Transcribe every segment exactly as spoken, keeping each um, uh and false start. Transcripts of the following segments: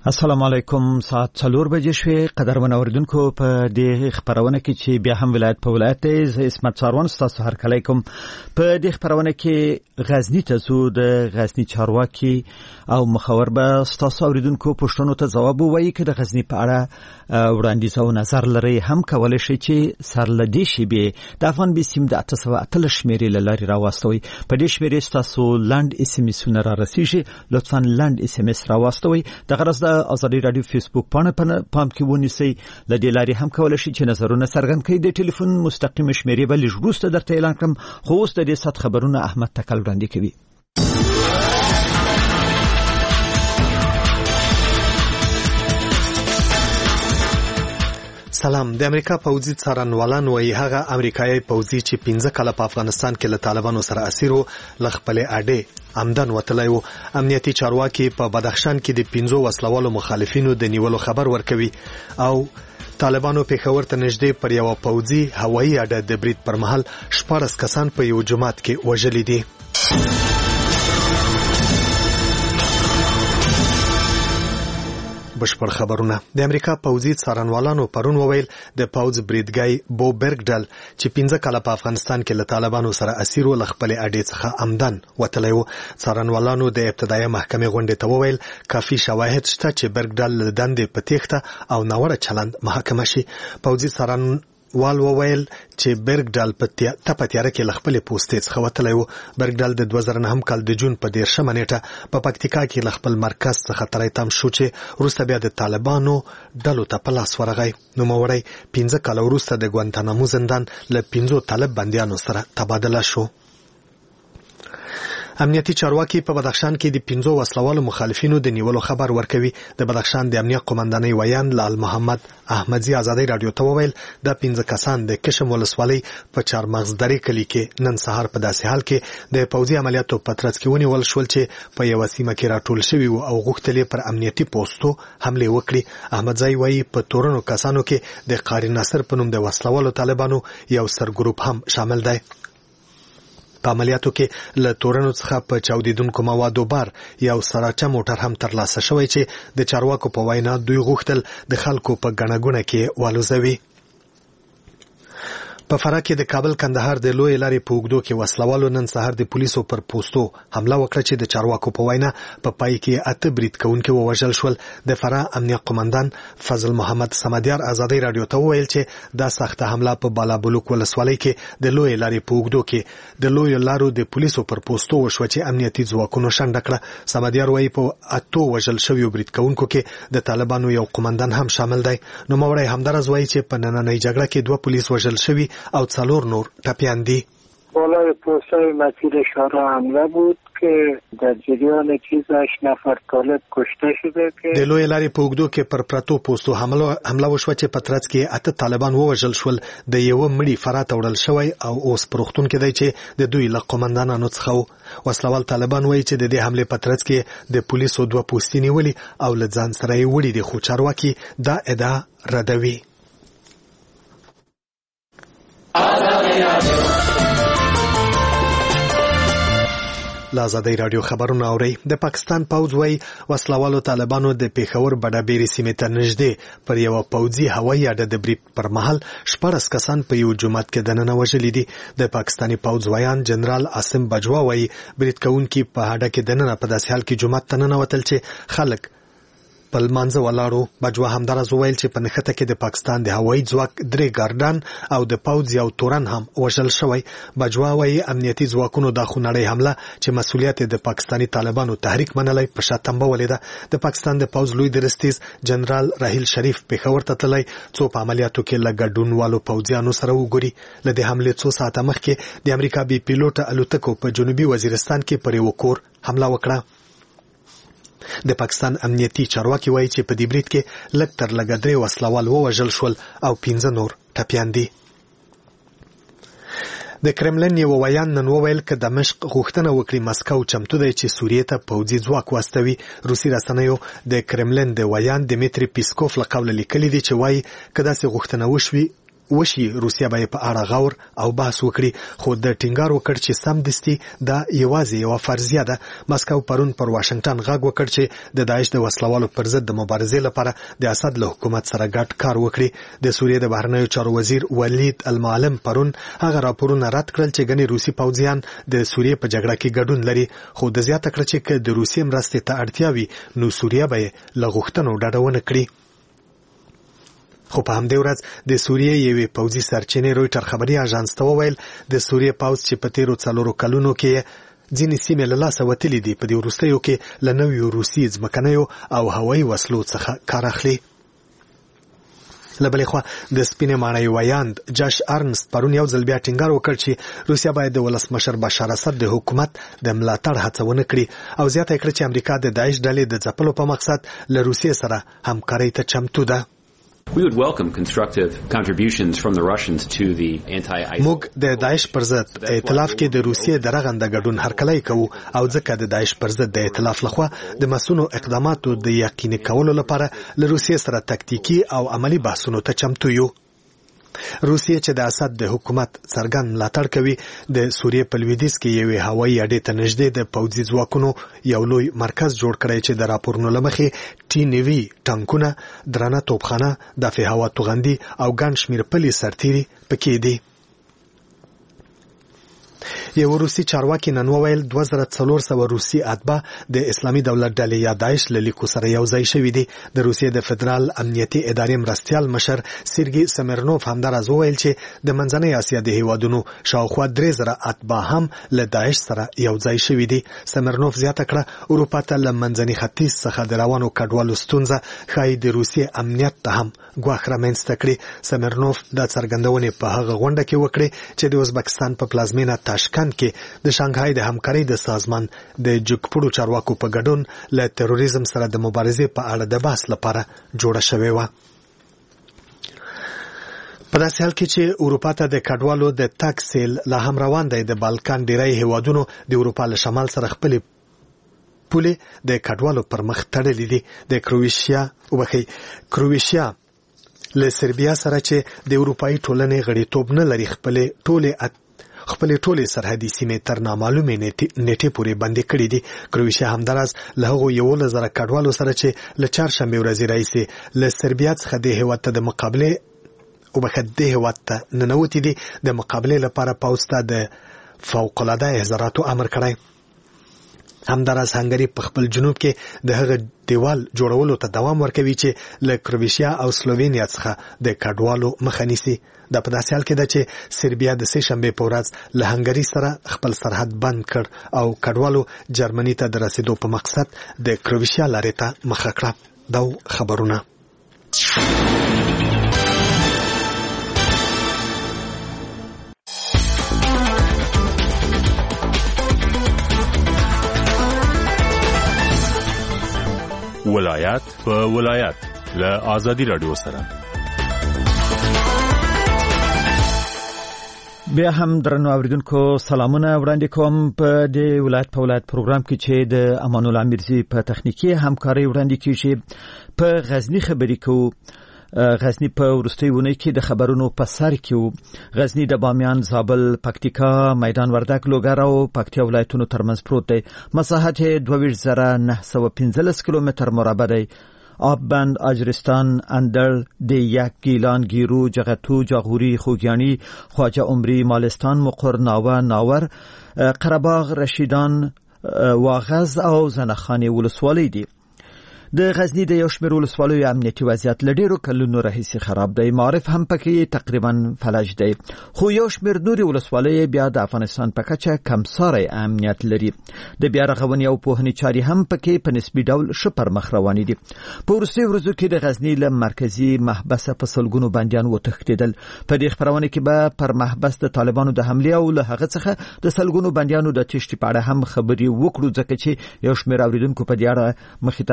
السلام علیکم. ساعت څلور بجې شوې. قدرمن اوریدونکو په دې خبرونه کې چې بیا هم ولایت په ولایت ته اسمت چاروان تاسو هر کله کوم په دې خبرونه کې غزنی ته زو د غزنی چارواکي او مخاور به تاسو اوریدونکو پښتنو ته جواب وایي چې د غزنی په اړه وړاندیز او نظر لري هم کولای شي چې سرلدي شي به د افغان بسیم د اته سوه اتلس شمیرې لاري راوستوي. په دې شمیرې تاسو لاند اس ام اس نه را رسیږي. لطفا لاند اس ام اس راوستوي. د غرض د ازادي رادیو فیسبوک پاڼه په پام کې ونیسئ. د دې لارې هم کولای شي چې نظرونه څرګند کړئ. د ټلیفون مستقیم شمیرې به لږ وروسته درته اعلان کړم. خو اوس د دې سات خبرونه احمد تکل وړاندې کوي. سلام. د امریکا پوځي څارنوالان وایي هغه امریکایي پوځي چې پنځه کاله په افغانستان کې له طالبانو سره اسیر و له خپلې اډې عمدن وتلی و. امنیتي چارواکي په بدخشان کې د پنځو وسلوالو مخالفینو د نیولو خبر ورکوي او طالبانو پېښور ته نږدې پر یوه پوځي هوایي اډه د برید پر مهال شپاړس کسان په یو جومات کې وژلي دي. بشپړ خبرونه. د امریکا پوځي څارنوالانو پرون وویل د پوځ بریدګای بو برګډل چې پنځه کاله په افغانستان کې له طالبانو سره اسیر و له خپلې اډې څخه عمدن وتلی و. څارنوالانو د ابتدایي محکمې غونډې ته وویل کافي شواهد شته چې برګډل له دندې په تېښته او ناوړه چلند محاکمه شي. پوځي څارن وال وویل چې برګډال په تپه تیاره کې له خپلې پوستې څخه وتلی و. برګډال د دوه زره نهم کال د جون په دېرشمه نیټه په پکتیکا کې له خپل مرکز څخه تری تم شو چې وروسته بیا د طالبانو ډلو ته په لاس ورغی. نوموړی پنځه کاله وروسته د ګوانتانامو زندان له پنځو طالب بندیانو سره تبادله شو. امنیتي چارواکي په بدخشان کې د پنځو وسلوالو مخالفینو د نیولو خبر ورکوي. د بدخشان د امنیت قومندانۍ ویان لال محمد احمدزي ازادي رادیو ته وویل دا پنځه کسان د کشم ولسوالۍ په چارمغز درې کلي کې نن سهار په داسې حال کې د پوځي عملیاتو په ترڅ کې ونیول شول چې په یوه سیمه کې راټول شوي وو او غوښتل یې پر امنیتي پوستو حملې وکړي. احمدزي وایي په تورنو کسانو کې د قاری ناصر په نوم د وسلوالو طالبانو یو سرګروپ هم شامل دی. په عملیاتو کې له تورنو څخه په چاودیدونکو موادو بار یو سراچه موټر هم ترلاسه شوی چې د چارواکو په وینا دوی غوښتل د خلکو په ګڼه ګوڼه کې والوزوي. په فراه کې د کابل کندهار د لوی لارې په اوږدو کې وسلوالو نن سهار د پولیسو پر پوستو حمله وکړه چې د چارواکو په وینا په پای کې اته برید کوونکي ووژل شول. د فراه امنیت قومندان فضل محمد سمدیار ازادي رادیو ته وویل چې دا سخته حمله په بالابلوک ولسوالۍ کې د لوی لارې په اوږدو کې د لوی لارو د پولیسو پر پوستو وشوه چې امنیتي ځواکونو شنډه کړه. سمدیار وایي په اتو وژل شویو برید کوونکو کې د طالبانو یو قومندان هم شامل دی. نوموړی همدارز وایي چې په نننۍ جګړه کې دوه پولیس وژل شوي او څلور نور ټپیان دي. بالای پوستای مسیر شهر حمله بود که در جریان چیزش نفر طالب کشته شده که د لوی لارې په اوږدو کې پر پرتو پوستو حمله وشوه چې په ترڅ کې اته طالبان ووژل شول. د یوه مړي فراه ته وړل شوی او اوس په روغتون کې دی چې د دوی له قومندانانو څخه و. وسلوال طالبان وایي چې د دې حملې په ترڅ کې د پولیسو دوه پوستې نیولي او له ځان سره یې وړي دي، خو چارواکي دا ادعا ردوي. لازادی رادیو خبرونه اوري. د پاکستان پوځ وایي وسلوالو طالبانو د پېښور بډابېرې سیمې ته نږدې پر یوه پوځي هوایي اډه د برید پر مهال شپاړس کسان په یو جومات کې دننه وژلي دي. د پاکستاني پوځ ویان جنرال عاصم بجوا وایي برید کوونکي په اډه کې دننه په داسې حال کې جومات ته ننوتل چې خلک په لمانځه ولاړو. بجوا همدارز وویل چې په نښته کې د پاکستان د هوایي ځواک درې ګارډان او د پوځ یو تورن هم وژل شوی. بجوا وایي امنیتي ځواکونو دا خونړۍ حمله چې مسؤلیت د پاکستاني طالبانو تحریک منلی په شا تنبولې ده. د پاکستان د پوځ لوی درستیز جنرال راحیل شریف پېښور ته تللی څو په عملیاتو کې له ګډونوالو پوځیانو سره وګوري. له دې حملې څو ساعته مخکې د امریکا بې پیلوټه الوتکو په جنوبي وزیرستان کې پر یوه کور حمله وکړه. د پاکستان امنیتي چارواکي وایي چې په دې برید کې لږ تر لږه درې وسلوال ووژل شول او پنځه نور ټپیان دي. د کرملن یو ویان نن وویل که دمشق غوښتنه وکړي مسکو چمتو دی چې سوریې ته پوځي ځواک واستوي. روسي رسنیو د کرملن د ویان دمیتری پیسکوف له قوله لیکلي دي چې وایي که داسې غوښتنه وشوي وشي روسیا به په اړه غور او بحث وکړي، خو د ټینګار وکړ چې سم دستي دا یوازې یو فرضیه ده. مسکو پرون پر واشنگټن غږ وکړ چې د داعش د وسلوالو پر ضد د مبارزې لپاره د اسد له حکومت سره ګډ کار وکړي. د سوریې د بهرنیو چارو وزیر ولید المعلم پرون هغه راپورونه رد کړل چې ګڼې روسي پوځیان د سوریې په جګړه کې ګډون لري، خو د زیاته کړ چې که د روسي مرستې ته اړتیا وي نو سوریه به له غوښتنو ډډه ونه کړي. خو په همدې ورځ د سوریې یوې پوځي سرچینې رویټر خبري اژانس ته وویل د سوریې پوځ چې په تیرو څلورو کلونو کې ځینې سیمې له لاسه وتلې دي په دې وروستیو کې له نویو روسي ځمکنیو او هوایي وسلو څخه کار اخلي. له بلې خوا د سپینې ماڼۍ ویاند جاش ارنست پرون یو ځل بیا ټینګار وکړ چې روسیا باید د ولسمشر بشار اسد د حکومت د ملاتړ هڅه ونه کړي او زیاته یې کړه چې امریکا د داعش ډلې د ځپلو په مقصد له روسیې سره همکارۍ ته چمتو ده. We would welcome constructive contributions from the Russians to the anti-ISIL. موږ د داعش پر ضد ائتلاف کې د روسیې د رغنده ګډون هرکلی کوو او ځکه د داعش پر ضد د ائتلاف لخوا د مسونو اقداماتو د یقیني کولو لپاره له روسیې سره تکتیکی او عملی بحثونو ته چمتو یو. روسیې چې د اسد د حکومت څرګند ملاتړ کوي د سوریې په لویدیځ کې یوې هوایي اډې ته نږدې د پوځي ځواکونو یو لوی مرکز جوړ کړی چې د راپورونو له مخې ټي نیوي ټانکونه، درنه توپخانه، دفاع هوا توغندي او ګڼ شمېر پلي سرتیري پکې دي. یو روسي چارواکي نن وویل دوه زره څلور سوه روسي اتباع د اسلامي دولت ډلې یا داعش له لیکو سره یو ځای شوي دي. د روسیې د فدرال امنیتي ادارې مرستیال مشر سیرګي سمرنوف همداراز وویل چې د منځنۍ اسیا د هیوادونو شاوخوا درې زره اتباع هم له داعش سره یو ځای شوي دي. سمرنوف زیاته کړه اروپا ته له منځني ختیځ څخه د روانو کډوالو ستونزه ښایي د روسیې امنیت ته هم ګواښ رامنځته کړي. سمرنوف دا څرګندونې په هغه غونډه کې وکړې چې د ازبکستان په پلازمینه تاشکند کې د شانګهای د همکارۍ د سازمان د جګپوړو چارواکو په ګډون له تروریزم سره د مبارزې په اړه د بحث لپاره جوړه شوې وه. په داسې حال کې چې اروپا ته د کډوالو د تګ سیل لا هم روان دی، د بالکان ډیری هیوادونو د اروپا له شمال سره خپلې پولې د کډوالو پر مخ تړلې دي. د کرویشیا وبخي کرویشیا له سربیا سره چې د اروپایي ټولنې غړیتوب نه لري خپلې ټولې خپلې ټولې سرحدي سیمې تر نامعلومې نیټې پورې بندي کړې دي. کرویشیا همداراز له هغو یولس زره کډوالو سره چې له چهارشنبې ورځې راهیسې له سربیا څخه د هېواد ته د مقابلې وبخښه د هېواد ته ننوتې دي د مقابلې لپاره پوځ ته د فوقالعاده احضاراتو امر کړی. همداراز هنګري په خپل جنوب کې د هغه دیوال جوړولو ته دوام ورکوي چې له کرویشیا او سلووینیا څخه د کډوالو مخه نیسي. دا په داسې حال کې ده چې سربیا د سه شنبې په ورځ له هنګري سره خپل سرحد بند کړ او کډوالو جرمني ته د رسیدو په مقصد د کرویشیا لارې ته مخه کړه. دا خبرونه ولایت په ولایت له آزادی رادیو سره. بیا هم درنو اوریدونکو سلامونه وړاندې کوم په دې ولایت په ولایت پروګرام کې چې د امان الله میرزي په تخنیکی همکاري وړاندې کیږي. په غزنی خبرې کوو. غزنی په وروستۍ ونې کې د خبرونو په سر کې وو. غزنی د بامیان، زابل، پکتیکا، میدان وردګ، لوګر او پکتیا ولایتونو ترمنځ پروت دی. مساحت دوه ویشت زره نه سوه پنځلس کیلومتر مربع دی. آب بند، اجرستان، اندر، دیک، گیلان، گیرو، جغتو، جاغوری، خوگیانی، خواجه عمری، مالستان، مقر، ناوه، ناور، قره‌باغ، رشیدان، واغز او زنخانې ولسوالۍ دي. د غزنی د یو شمېر ولسوالیو امنیتي وضعیت له ډېرو کلونو راهیسې خراب دی. معارف هم پکې تقریبا فلج دی، خو یو شمېر نورې ولسوالیو بیا د افغانستان په کچه کمساری امنیت لري. د بیا رغونې او پوهنې چارې هم پکې په نسبي ډول ښه پر مخ روانې دي. په وروستیو ورځو کې د غزنی له مرکزي محبسه په سلګونو بندیان وتښتېدل. په دې خپرونه کې به پر محبس د طالبانو د حملې او له هغه څخه د سلګونو بندیانو د تښتې په اړه هم خبرې وکړو، ځکه چې یو شمېر اوریدونکو په دې اړه مخې تر مخکې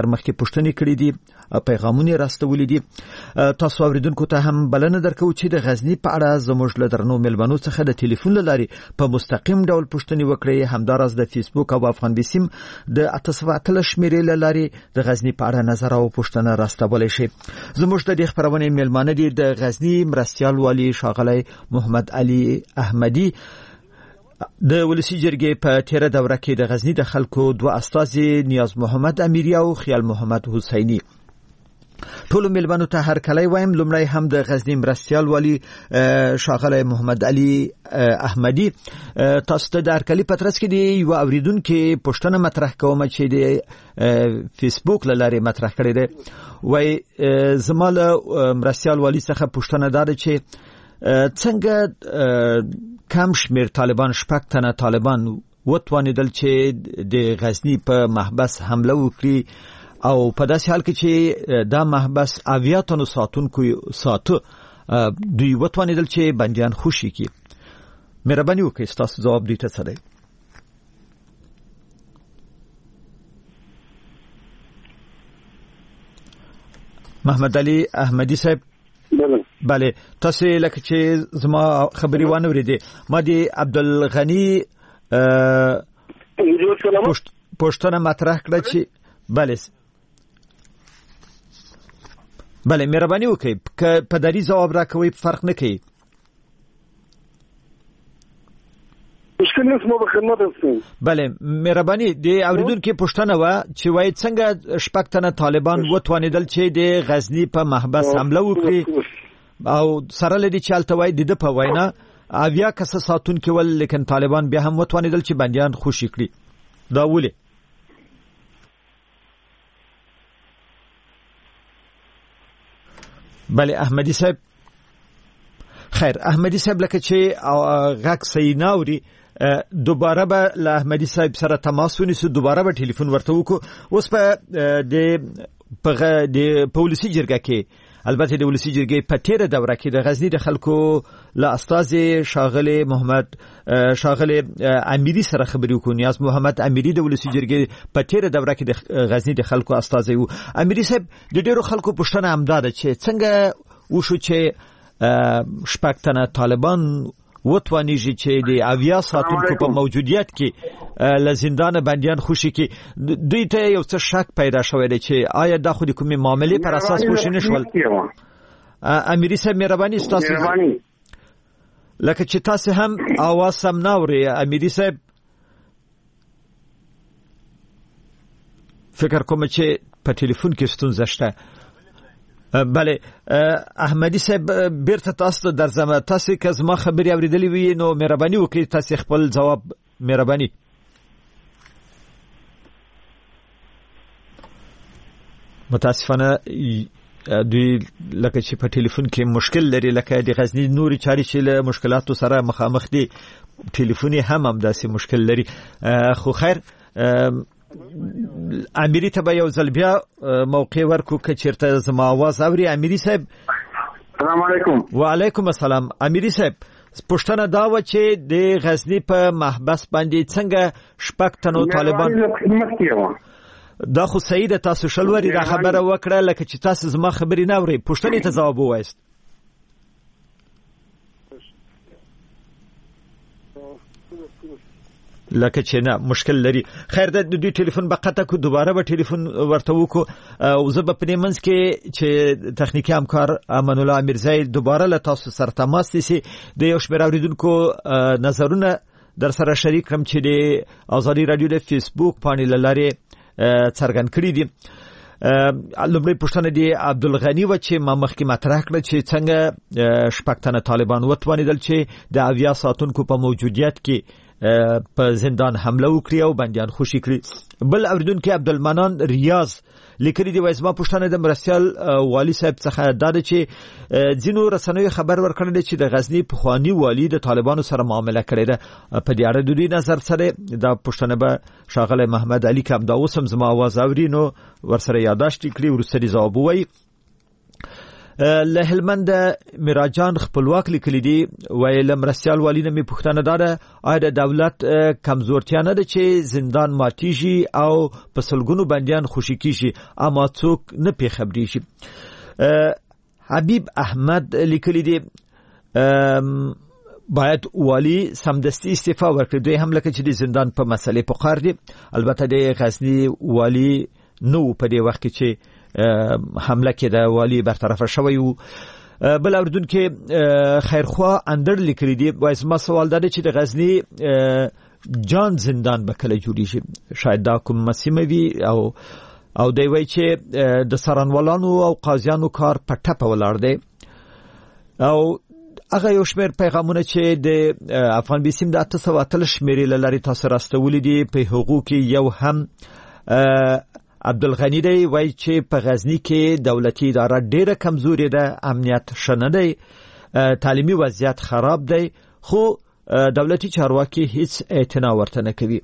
پوښتنې کړې دي پیغامونه راستولې دي. تاسو اوریدونکو ته هم بلنه درکو چې د غزنی په اړه زموږ له درنو ملمنو څخه د ټلیفون لاري په مستقیم ډول پوښتنې وکړئ. همدارس د فیسبوک او افغان بیسیم د اتصالات شمیرې لاري د غزنی په اړه نظر او پوښتنه راستولای شي. زموږ د دې خبرونه ملمانه دي د غزنی مرستيال والی ښاغلی محمد علي احمدي. د ولسی جرګې په تیر دوره کې د غزنی د خلکو دوه استازي نیاز محمد امیری او خیال محمد حسینی. ټول ملمنو ته هر کله وایم لمړی هم د غزنی مرستيال والی ښاغلی محمد علي احمدي تاسو ته د هر کله پترس کې دی یو اوریدونکو پوښتنه مطرح کوم چې د فیسبوک لاري مطرح کړی دی. وای زماله مرستيال والی څخه پوښتنه ده چې څنګه کم شمیر طالبان شپږ تنه طالبان وتوانیدل چې د غزنی په محبس حمله وکړي او په داسې حال کې چې دا محبس اویا تنو ساتونکو ساتو دوی وتوانیدل چې بندیان خوشي کی. مهرباني وکړئ تاسو جواب دې ته څه دی؟ محمد علي احمدي صاحب. بله بله تاسو لکه چې زما خبري وانه ورېدي ما دي عبدالغني پوښتنه مطرح کړه چې بله بله مهرباني وکړئ که په دری جواب راکوي فرق نه کوي. مشکل نشته مو په خدمت اوسم. بله مهرباني د اوریدونکو پوښتنه و چې وای څنګه شپږ تنه طالبان وتوانیدل چې د غزنی په محبس حمله وکړي او سره لدی چالت وای د په وینا اویا کس ساتونکو ول لیکن طالبان بیا هم وتوانیدل چې بندیان خوشي کړي. دا ولې؟ بله احمدي صاحب. خیر احمدي صاحب لکه چې غاک سیناوري دوباره به له احمدي صاحب سره تماس ونیسو دوباره به ټلیفون ورته وکړو. اوس په د په د پولیسي جرګه کې البته د ولسی جرګې په تیر دوره کې د غزنی د خلکو له استاد شاغله محمد شاغله امیری سره خبرې وکړو. نیاز محمد امیری د ولسی جرګې په تیر دوره کې د غزنی د خلکو استاد وو. امیری صاحب د ډیرو خلکو پوښتنه همدار چې څنګه وشو چې شپږ تنه طالبان وتوانیږي چې د اویا ساتونکو په موجودیت کې له زندان بندیان خوشي کې دوی ته یو څه شک پیدا شوی دی چې آیا دا خو د کومې معاملې پر اساس خوشي نشول. امیری صاحب مهرباني تاسو لکه چې تاسو هم اواز سم ناوري. امیری صاحب فکر کوم چې په ټلیفون کې ستونزه شته. بله احمدي صاحب بیرته تاسو ته درځم. تاسو که زما خبري اوریدلې وي نو مهرباني وکړئ تاسو خپل جواب مهرباني. متاسفانه دوی لکه چې په ټلیفون کې مشکل لري لکه د غزنی نوري چاري چې له مشکلاتو سره مخامخ دي ټلیفوني هم هم داسې مشکل لري. خو خیر امیری ته به یو ځل بیا موقع ورکو که چیرته زما आवाज اوري. امیری صاحب السلام علیکم. وعلیکم السلام. امیری صاحب پوښتنه دا و چې د غزنی په محبس باندې څنګه شپږ تنو طالبان دا خو صحیح ده تاسو شلوري دا خبره وکړه لکه چې تاسو زما خبري نه اوري پوښتنې ته جواب وایست. لکه چې نه مشکل لري. خیر د دوی ټلیفون به قطع کو دوباره به ټلیفون ورته وکړو او زه به پنې منځ کې چې تخنیکی همکار امان الله امیرزای دوباره له تاسو سره تماس نیسي د یو شمېر اوریدونکو نظرونه در سره شریک کړم چې د آزادي رادیو د فیسبوک باندې لاره څرګند کړی دي. لومړی پوښتنه دی عبدالغني و چې ما مخکې مطرح کړه چې څنګه شپږ تنه طالبان وتوانیدل چې د اویا ساتونکو په موجودیت کې په زندان حمله وکړي او بندیان خوشي کړي. بل اوریدونکو عبدالمنان ریاض لیکلي دی وایي زما پوښتنه د مرستيال والی صاحب څخه دا ده چې ځینو رسنیو خبر ورکړل چې د غزنی پخوانی والی د طالبانو سره معامله کړې ده. په دې اړه د دوی نظر سره دا پوښتنه به شاغله محمد علي کوم دا اوسم زما आवाज اوري نو ورسره یاداشت کړي ورسره جواب وایي. له هلمند میراجان خپلواک لیکلي دي ویل مرستيال والی نه می پښتنه داره آیا د دولت کمزورتیا نه ده چې زندان ماتیږي او په سلګونو بنديان خوشی کیږي اما څوک نه پی خبري شي. حبیب احمد لیکلي دي باید والی سمدستی استعفا ورکړي. دوی هم لکه چې د زندان په مسلې په قار دي. البته د غزنی والی نو په دې وخت کې چې حمله کې د والی برطرف شوی وو. بل اوردون کې خیرخوا اندر لیکلي دي وایي ما سوال ده چې د غزنی جان زندان به کله جوړیږي. شاید دا کوم مسیمه وي او او دی وایي چې د سرانوالانو او قاضیانو کار په ټپه ولاړ دی. او هغه یو شمېر پیغامونه چې د افغان بیسیم د اته سوه اتلس شمېرې له لارې تاسو راستولي دي په هغو کې یو هم عبدالغنی دی وایي چې په غزنی کې دولتي اداره ډیره کمزورې ده، امنیت ښه نه دی، تعلیمي وضعیت خراب دی خو دولتي چارواکي هیڅ اعتنا ورته نه کوي.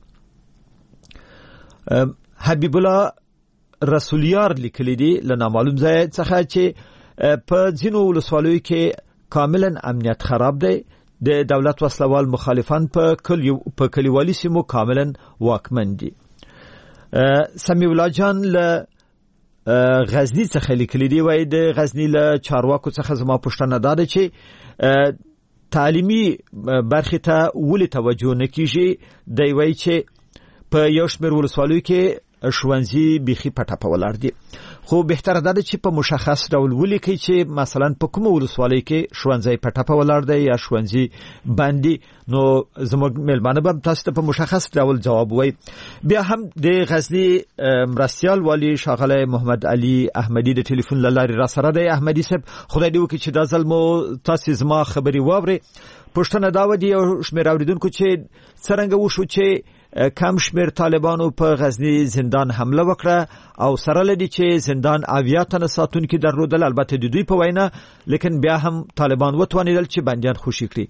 حبیب الله رسولیار لیکلی دی له نامعلوم ځای څخه چې په ځینو ولسوالیو کې کاملا امنیت خراب دی، د دولت وسلوال مخالفان په کلیو په کلیوالي سیمو کاملا واکمن دي. سمیع الله جان له غزنی څخه لیکلی دی وایي د غزنی له چارواکو څخه زما پوښتنه ده چې تعلیمي برخې ته ولې توجه نه کیږي. دی وایي چې په یو شمېر ولسوالیو کې ښوونځي بیخي په ټپه ولاړ دي خو بهتره ده چې په مشخص ډول ولیکي چې مثلا په کومه ولسوالۍ کې ښوونځی په ټپه ولاړ دی یا ښوونځي باندې، نو زموږ میلمانه به تاسو ته په مشخص ډول جواب وایي. بیا هم د غزنی مرستیال والی ښاغلی محمد علي احمدي د ټلیفون له لارې را سره دی. احمدي صاحب خدای دې وکړي چې دا ځل مو تاسو زما خبرې واورئ. پوښتنه دا وه د یو شمېر اورېدونکو چې څرنګه وشو چې کم شمیر طالبانو په غزنی زندان حمله وکړه او سره لدی چې زندان اویا تنه ساتونکي درلودل، البته د دوی په وینا، لیکن بیا هم طالبان وتوانیدل چې بندیان خوشی کړي.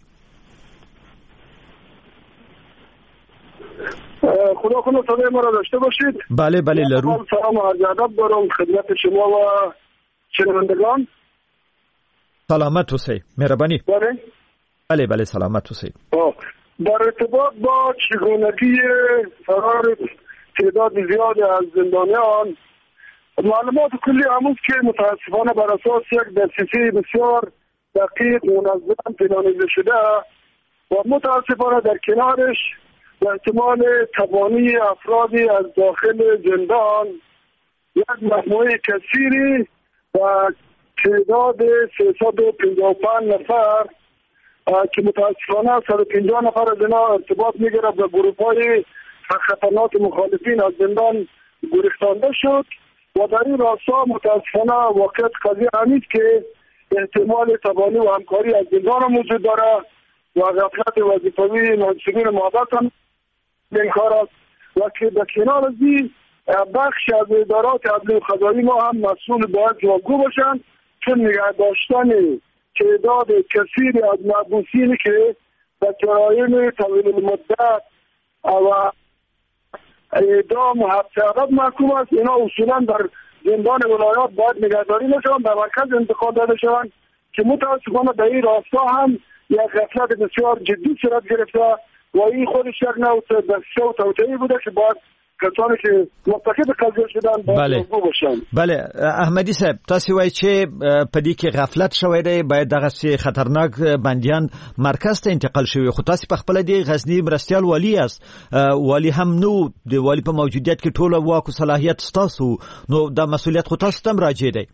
خدا کنه صدای ما را داشته باشید. بله بله لرو. سلام و عرض ادب دارم خدمت شما و شنوندگان. سلامت اوسئ. مهربانی. بله بله بله سلامت اوسئ. در ارتباط با چگونگی فرار تعداد زیاد از زندانیان، معلومات کلی همون که متاسفانه بر اساس یک دسترسی بسیار دقیق منظم پلانیده شده و متاسفانه در کنارش به احتمال تبانی افرادی از داخل زندان یک مجموعه کثیری و تعداد سیصد و پنجاه و پنج نفر که متاسفانه صد و پنجاه نفر از اینا ارتباط میگیره به گروه‌های خطرناک مخالفین از زندان گریختانده شد و در این راستا متاسفانه واقعیت قضیه همین که احتمال تبانی و همکاری از زندان موجود داره و غفلت وظیفوی منصبین محبت هم این کار است و که به کنار از این بخش از ادارات عدلی و قضایی ما هم مسئول باید جوابگو باشند، چون نگه داشتن تعداد کثیری از محبوسینی که به جرایم طویل المدت و اعدام و حبس ابد محکوم است، اینا اصولا در زندان ولایات باید نگهداری نشوند، در مرکز انتقال داده شوند که متاسفانه به این راستا هم یک غفلت بسیار جدی صورت گرفته و این خودش یک نوع دسته و توطئه‌ای بوده که باید کسانی که مرتکب قضیه شدن باید موضوع باشن. بله احمدی صاحب تاسو وایي چې په دې کې غفلت شوی دی، باید دغه خطرناک بندیان مرکز ته انتقال شوی، خو تاسو په خپل دی غزنی مرستیال والی است، والی هم نو د والی په موجودیت کې ټول واک او صلاحیت تاسو، نو دا مسئولیت خو تاسو ته راځي دی.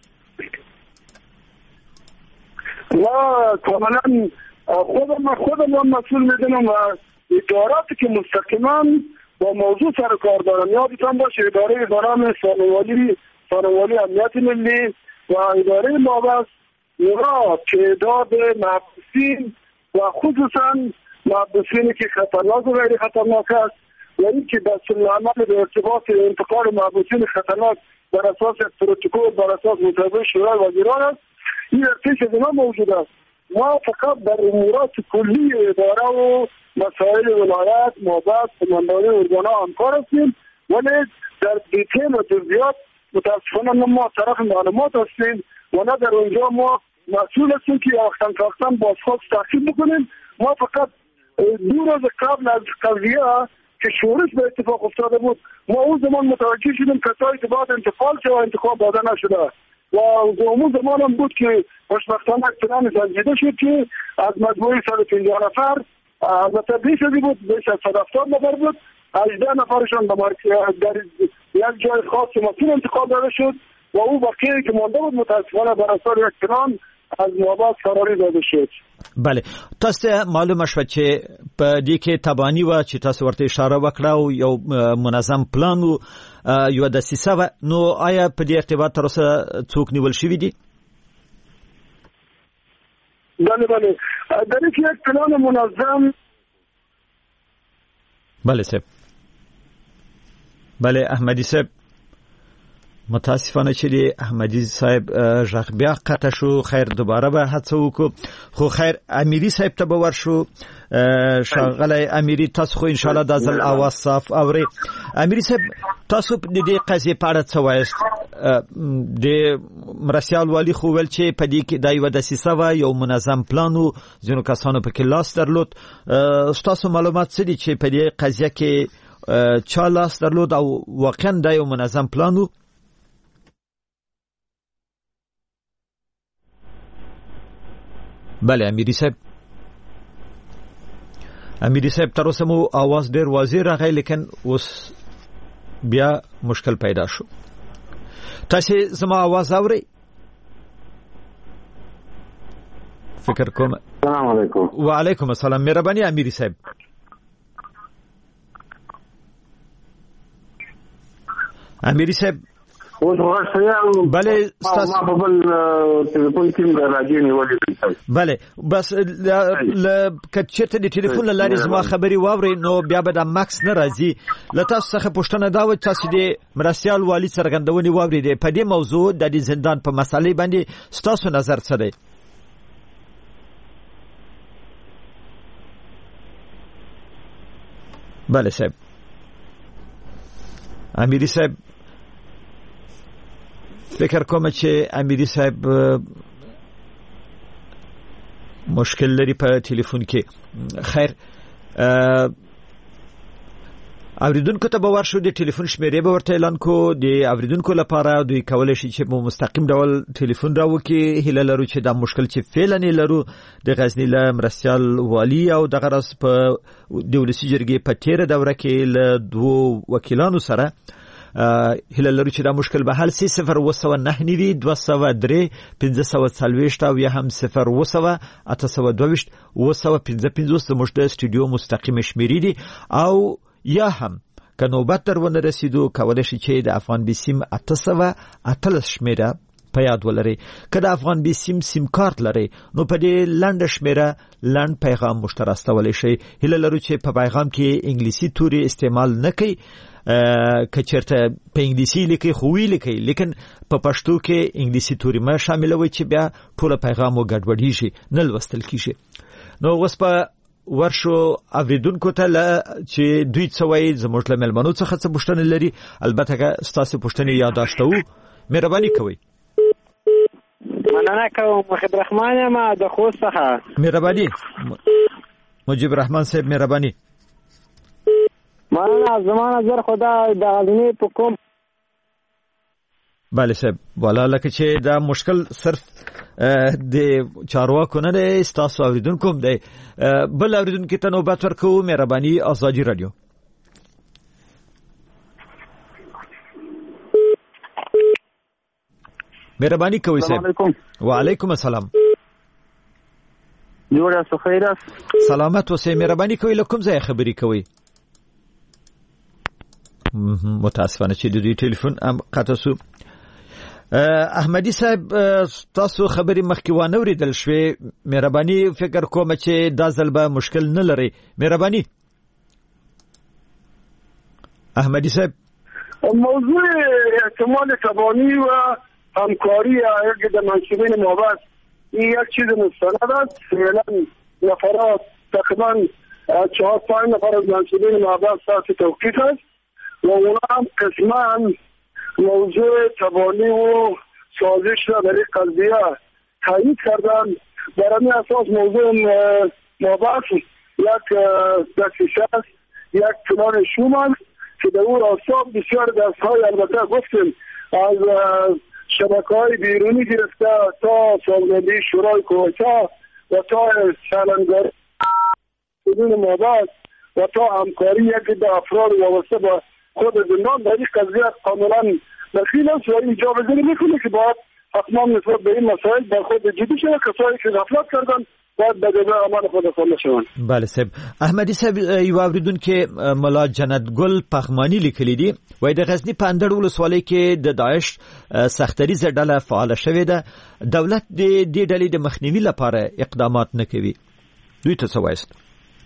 لا کاملا خودم خودم مسئول میدونم و اداراتی که مستقیما با موضوع سر کار دارم، یادتان باشه اداره برنامه سانوالی سانوالی امنیت ملی و اداره مابس اونا تعداد محبوسین و خصوصا محبوسینی که خطرناک و غیر خطرناک است و این که دستورالعمل به ارتباط انتقال محبوسین خطرناک بر اساس پروتکل بر اساس مطابق شورای وزیران است، این ارتش از ما موجود است. ما فقط در امورات کلی اداره و مسائل ولایت مابس قماندانی ارگان‌ها همکار هستیم، ولی در دیتیل و جزئیات متاسفانه ما طرف معلومات هستیم و نه در اونجا ما مسئول هستیم که وقتاً وقتاً بازخواست تعقیب بکنیم. ما فقط دو روز قبل از قضیه که شورش به اتفاق افتاده بود ما اون زمان متوجه شدیم کسایی که بعد انتقال شد و انتخاب داده نشده و اون زمان هم بود که خوشبختانه اکتران سنجیده شد که از مجموعه صد و پنجاه نفر البته بیش ازی بود، بیش از صد و هفتاد نفر بود، هجده نفرشان در یک جای خاص مسئول انتقال داده شد و او بقیه که مانده بود متاسفانه بر اثر اکتران از محبت فراری داده شد. بله، تاسو معلومه شوه چې په دې کې تبانی و چې تاسو ورته اشاره وکړه او یو منظم پلان و یو دسیسه و، نو آیا په دې ارتباط تر اوسه څوک نیول شوي دي؟ بله بله، در یک پلان منظم. بله صاحب، بله احمدی صاحب، متاسفانه چې دی احمدی صاحب ژغ بیا قطع شو. خیر دوباره به هڅه وکړو. خو خیر امیری صاحب ته به ورشو. شاغلی امیری، تاسو خو ان شاء الله د ځل اواز صاف اوري. امیری صاحب تاسو د دې قضیې په اړه څه وایست؟ د مرسیال والی خو ول چې په دې کې د یو دسیسه و، یو منظم پلان و، ځینو کسانو په کې لاس درلود. تاسو معلومات څه دي چې په دې قضیه کې چا لاس درلود او واقعا د یو منظم پلان و؟ بله امیری صاحب، امیری صاحب تر اوسه مو आवाज ډیر واضح راغی لیکن اوس بیا مشکل پیدا شو. تاسو زما आवाज اورئ؟ فکر کوم. السلام علیکم. وعلیکم السلام. مهرباني امیری صاحب. امیری صاحب بله ما په بل ټلیفون کې راځي نیولې. بله بس ل کچته د ټلیفون لاري زما خبري واوري نو بیا به د ماکس نه راځي. ل تاسو څخه پوښتنه دا و تاسو د مرسیال والی څرګندونې واوري دي په دې موضوع د دې زندان په مسالې باندې تاسو نظر څه دی؟ بله صاحب. امیری صاحب فکر کوم چې امیری صاحب مشکل لري په ټلیفون کې. خیر اوریدونکو ته به ورشو، د ټلیفون شمیرې به ورته اعلان کو. د اوریدونکو لپاره دوی کولای شي چې په مستقیم ډول ټلیفون راوکړي. هیله لرو چې دا مشکل چې فعلا نه لرو د غزنی له مرسیال والی او د غرض په د ولسی جرګې په تیر دوره کې له دوه وکیلانو سره هله لرو چې دا مشکل به حل سي. صفر وسو نه نیوي دوه سوه درې پنځه سوه څلوېښت او یا هم صفر وسو اته سوه دوهویشت وسو پنځه پنځوس د مشت استودیو مستقیم شمیرې دي او یا هم که نوبت در ونه رسیدو کولای شي چې د افغان بیسیم اته سوه اتلس شمیره په یاد ولري. که د افغان بیسیم سیم کارت لري نو په دې لنډ شمیره لنډ پیغام مشترستولی شي. هله لرو چې په پیغام کې انګلیسي توري استعمال نه کوي. که چرته په انګلیسي لیکي خو وی لیکي لیکن په پښتو کې انګلیسي توري ما شاملوي چې بیا ټول پیغام وګډوډیږي نه لوستل کیږي. نو اوس په ورشو اوریدونکو ته چې دوی څه وایي زموږ له مېلمنو څخه څه پوښتنې لري. البته که ستاسو پوښتنې یاداشته وو مهرباني کوئ. مننه کوم. مجيب الرحمن یم د خوست څخه. مهرباني مجيب الرحمن صاحب مهرباني. مننه زما نظر خدا د غزنی په کوم. بله صاحب والا لکه چې دا مشکل صرف د چارواکو نه دی، ستاسو اوریدونکو هم دی. بل اوریدونکو ته نوبت ورکوو. مهرباني آزادي رادیو. مهرباني کوئ صاحب. وعلیکم السلام. جوړ یاست خیر یاست؟ سلامت اوسئ. مهرباني کوئ له کوم ځای خبرې کوئ؟ متاسفانه چې د دوی ټلیفون هم قطع شو. احمدی صاحب تاسو خبرې مخکې وانه اوریدل شوې. مهرباني فکر کوم چې دا ځل به مشکل نه لري. مهرباني احمدی صاحب. موضوع احتمال تبانی و همکاری یک د منشورین محبت این یک چیز مستند است. فعلا نفرات تقریبا چهار پنج نفر از منشورین محبت ساعت توقیف است و اونا هم قسما موضوع تبانی و سازش را در این قضیه تایید کردن. بر همین اساس موضوع مابعث یک دستیشه است، یک پلان شوم است که در اون راستا بسیار دستهای البته گفتیم از شبکه‌های بیرونی گرفته تا سازماندهی شورای کویتا و تا شهلنگاری بدون مابعث و تا همکاری یکی به افراد وابسته به خود زندان در این قضیه کاملا دخیل است و اینجا بزنی میکنه که باید حتما نسبت به این مسائل با خود جدی شده. کسایی که غفلت کردن باید به جزای عمل خود خانده شوند. بله صاحب. احمدی صاحب یو اوریدون کې ملا جنت ګل پخمانی لیکلی دی وای د غزنی په اندړ ولسوالۍ کې د داعش سختریزه ډله فعال شوې ده، دولت د دې ډلې د مخنیوي لپاره اقدامات نه کوي. دوی ته څه وایست؟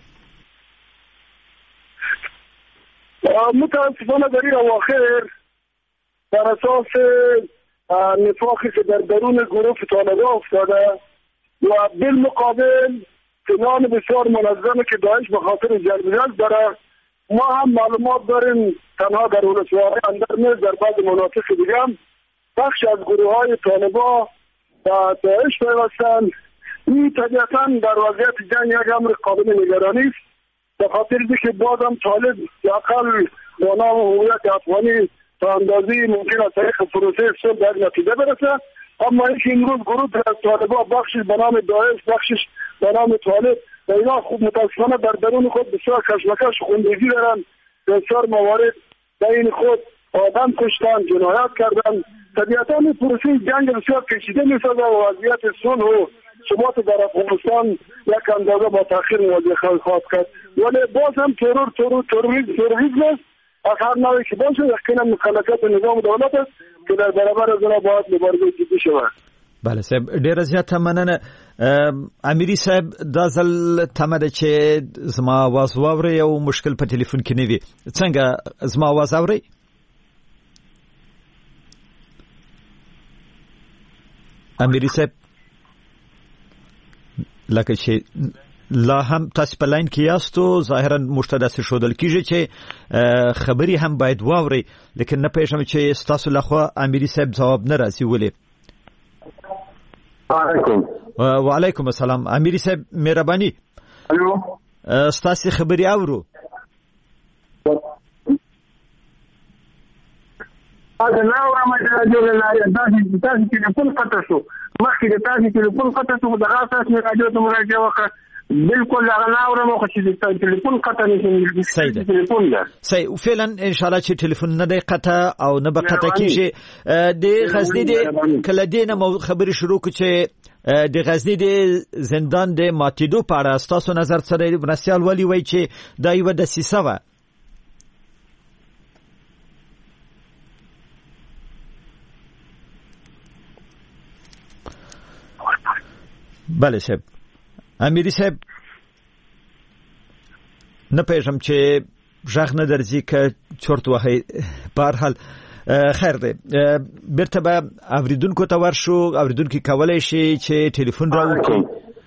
متاسفانه در این اواخر بر اساس نفاقی که در درون گروه طالبان افتاده و بالمقابل پلان بسیار منظمه که داعش به خاطر جلب جلب داره. ما هم معلومات داریم تنها در ولسوالی اندر نیز در بعض مناطق دیگه هم بخش از گروه های طالبان و داعش پیوستن. این طبیعتا در وضعیت جنگ یک امر قابل نگرانی است، به خاطر که بازم طالب یاقل با نام هویت افغانی تا اندازی ممکن است طریق پروسه صلح در نتیجه برسه. اما اینکه امروز گروه طالبان بخشش به نام داعش بخشش به نام طالب و اینا خوب متاسفانه در درون خود بسیار کشمکش خوندگی دارن، بسیار موارد بین خود آدم کشتن، جنایت کردن. طبیعتا این پروسه جنگ بسیار کشیده می‌سازه و وضعیت صلح و ثبات در افغانستان یک اندازه با تأخیر مواجه خواهد کرد. ولی باز هم ترور ترور تروریسم تروریسم است از هر نوعی که باشه، یقینا مخالفت نظام دولت است که در برابر از اونها باید مبارزه جدی شود. بله صاحب، ډیره زیاته مننه. امیری صاحب دا ځل تمه ده چې زما आवाज واورئ او مشکل په ټلیفون کې نه وي. څنګه زما आवाज اورئ؟ امیری صاحب لکه چې لا هم تاسو په لاین کې یاستو، ظاهرا مشتدا سره شودل کیږي چې خبري هم باید واوري، لیکن نه پېښم چې تاسو لخوا امیری صاحب جواب نه راځي. ولې؟ علیکم وعلیکم السلام. امیری صاحب مهرباني. الو تاسو خبري اورو؟ دا نه اورم چې راځي له تاسو تاسو چې ټول قطع شو مخکې د تاسو ټلیفون قطع شو د غاښ نه راځي ته مراجعه وکړه. بالکل هغه نه اورم خو چې د ټلیفون قطع نشي. صحیح ده. ټلیفون ده. صحیح. فعلا ان شاء الله چې ټلیفون نه دی قطع او نه به قطع کیږي. د غزنی د کله دینه خبري شروع کو چې د غزنی د زندان د ماتیدو په اړه تاسو نظر سره مرسیال ولی وای چې دا یو د سیسه و. بله صاحب. امیری صاحب نه پېژم چې ژغ نه درځي که چورت وهي. په هر حال خیر دی، بیرته به اوریدونکو ته ورشو. اوریدونکو کولای شي چې ټلیفون راوړي.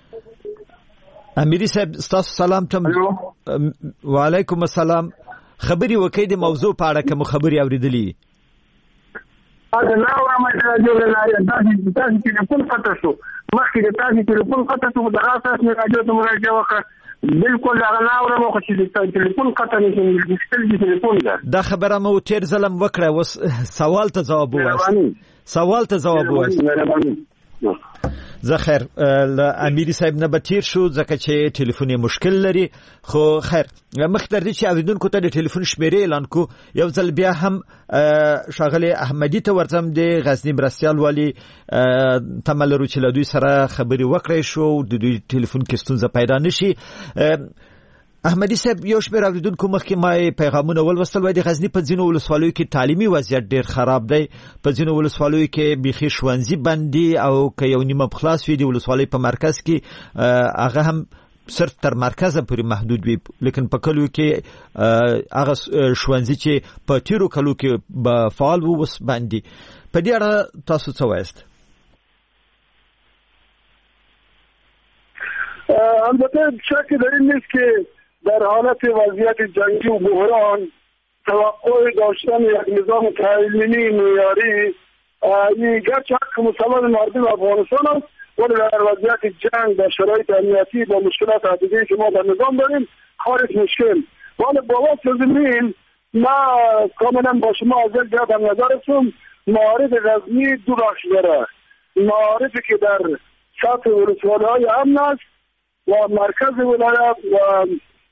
امیری صاحب ستاسو سلام تم. وعلیکم السلام. خبري وکړئ د موضوع په اړه کوم خبري اوریدلې؟ دا نه اورم چې راځي له تاسو تاسو ټلیفون قطع شو مخکې د تاسو ټلیفون قطع شو د غاښ نه راځي ته مراجعه وکړه. بالکل هغه نه اورم خو چې د ټلیفون قطع نشي. د ټلیفون ده. دا خبره مو تیر ظلم وکړه. وس سوال ته جواب وایي. سوال ته جواب وایي. زه خیر له امیری صاحب نه بتیر شو ځکه چې ټلیفون مشکل لري. خو خیر مخکې دې چې اوریدونکو ته د ټلیفون شمیرې اعلان کو. یو ځل بیا هم شاغلی احمدی ته ورځم د غزنی مرستیال والی تملرو چې له دوی سره خبري وکړې شو د دوی ټلیفون کې ستونزه پیدا نشي. احمدی صاحب یو شمېر اوریدونکو مخکې ما پیغامونه ولوستل وای د غزنی په ځینو ولسوالیو کې تعلیمي وضعیت ډیر خراب دی. په ځینو ولسوالیو کې بيخي ښوونځي بندي او که یو نیمه خلاص وي د ولسوالۍ په مرکز کې هغه هم صرف تر مرکزه پورې محدود وي، لیکن په کلو کې هغه ښوونځي چې په تیرو کلو کې به فعال وو وس بندي. په دې اړه تاسو څه وایست؟ البته شک در این نیست که در حالت وضعیت جنگی و بحران توقع داشتن یک نظام تعلیمی معیاری این گرچه حق مسلمان مردم افغانستان است ولی در وضعیت جنگ در شرایط امنیتی با مشکلات عدیدی که ما در نظام داریم خارج مشکل. ولی با واسه زمین ما کاملا با شما از یک جهت هم نظر هستم. معارض غزنی دو بخش داره. معارضی که در سطح ولسوالی های امن است و مرکز ولایت و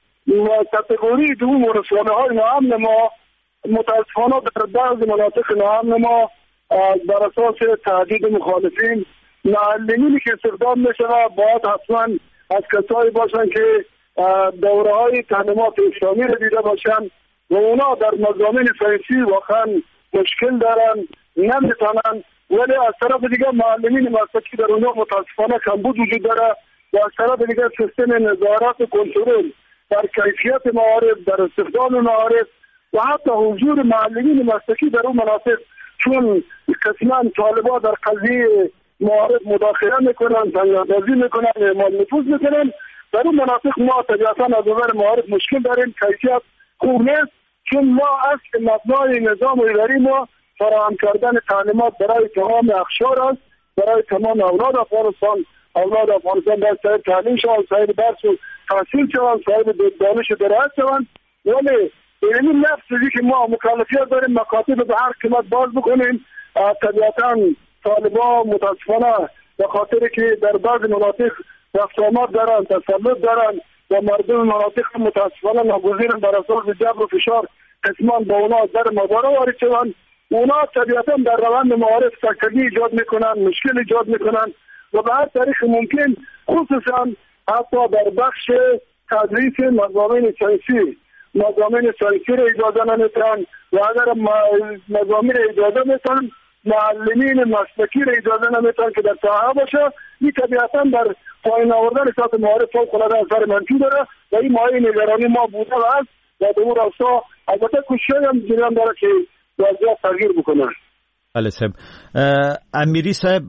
کاتگوری دوم ولسوالی های ناامن ما متاسفانه در بعض مناطق ناامن ما بر اساس تهدید مخالفین معلمینی که استخدام میشوه باید حتما از کسایی باشن که دوره های تعلیمات اسلامی را دیده باشن و اونا در مضامین ساینسی واقعا مشکل دارن نمیتونن. ولی از طرف دیگه معلمین مسلکی در اونجا متاسفانه کمبود وجود داره و از طرف دیگه سیستم نظارت و کنترل در کیفیت معارف در استخدام معارف و حتی حضور معلمین مسلکی در اون مناطق چون قسما طالبا در قضیه معارف مداخله میکنن، تنگاندازی میکنن، اعمال نفوذ میکنن. در اون مناطق ما طبیعتا از نظر معارف مشکل داریم، کیفیت خوب نیست چون ما اصل مبنای نظام اداری ما فراهم کردن تعلیمات برای تمام اقشار است، برای تمام اولاد افغانستان. اولاد افغانستان باید صاحب تعلیم شوند، صاحب درس و تحصیل شوند، صاحب دانش و درایت شوند. ولی این نفسی که ما مکلفیت داریم مکاتب به هر قیمت باز بکنیم. طبیعتا طالبان متاسفانه به خاطر که در بعض مناطق رفت آمد دارن، تسلط دارن و مردم مناطق متاسفانه ناگزیرن بر اساس جبر و فشار قسما با اونا در مبارزه وارد شوند. اونا طبیعتا در روند معارف سکتگی ایجاد میکنن، مشکل ایجاد میکنن و به هر طریق ممکن خصوصا حتی در بخش تدریس مضامین ساینسی مضامین ساینسی را اجازه نمیتن و اگر مضامین اجازه میتن معلمین مسلکی را اجازه نمیتن که در ساحه باشه. این طبیعتا در پایین آوردن سطح معارف فوق‌العاده اثر منفی داره و این مایه نگرانی ما بوده و هست و به اون راستا البته کوشش هم جریان داره که وضعیت تغییر بکنه. بله صاحب. امیری صاحب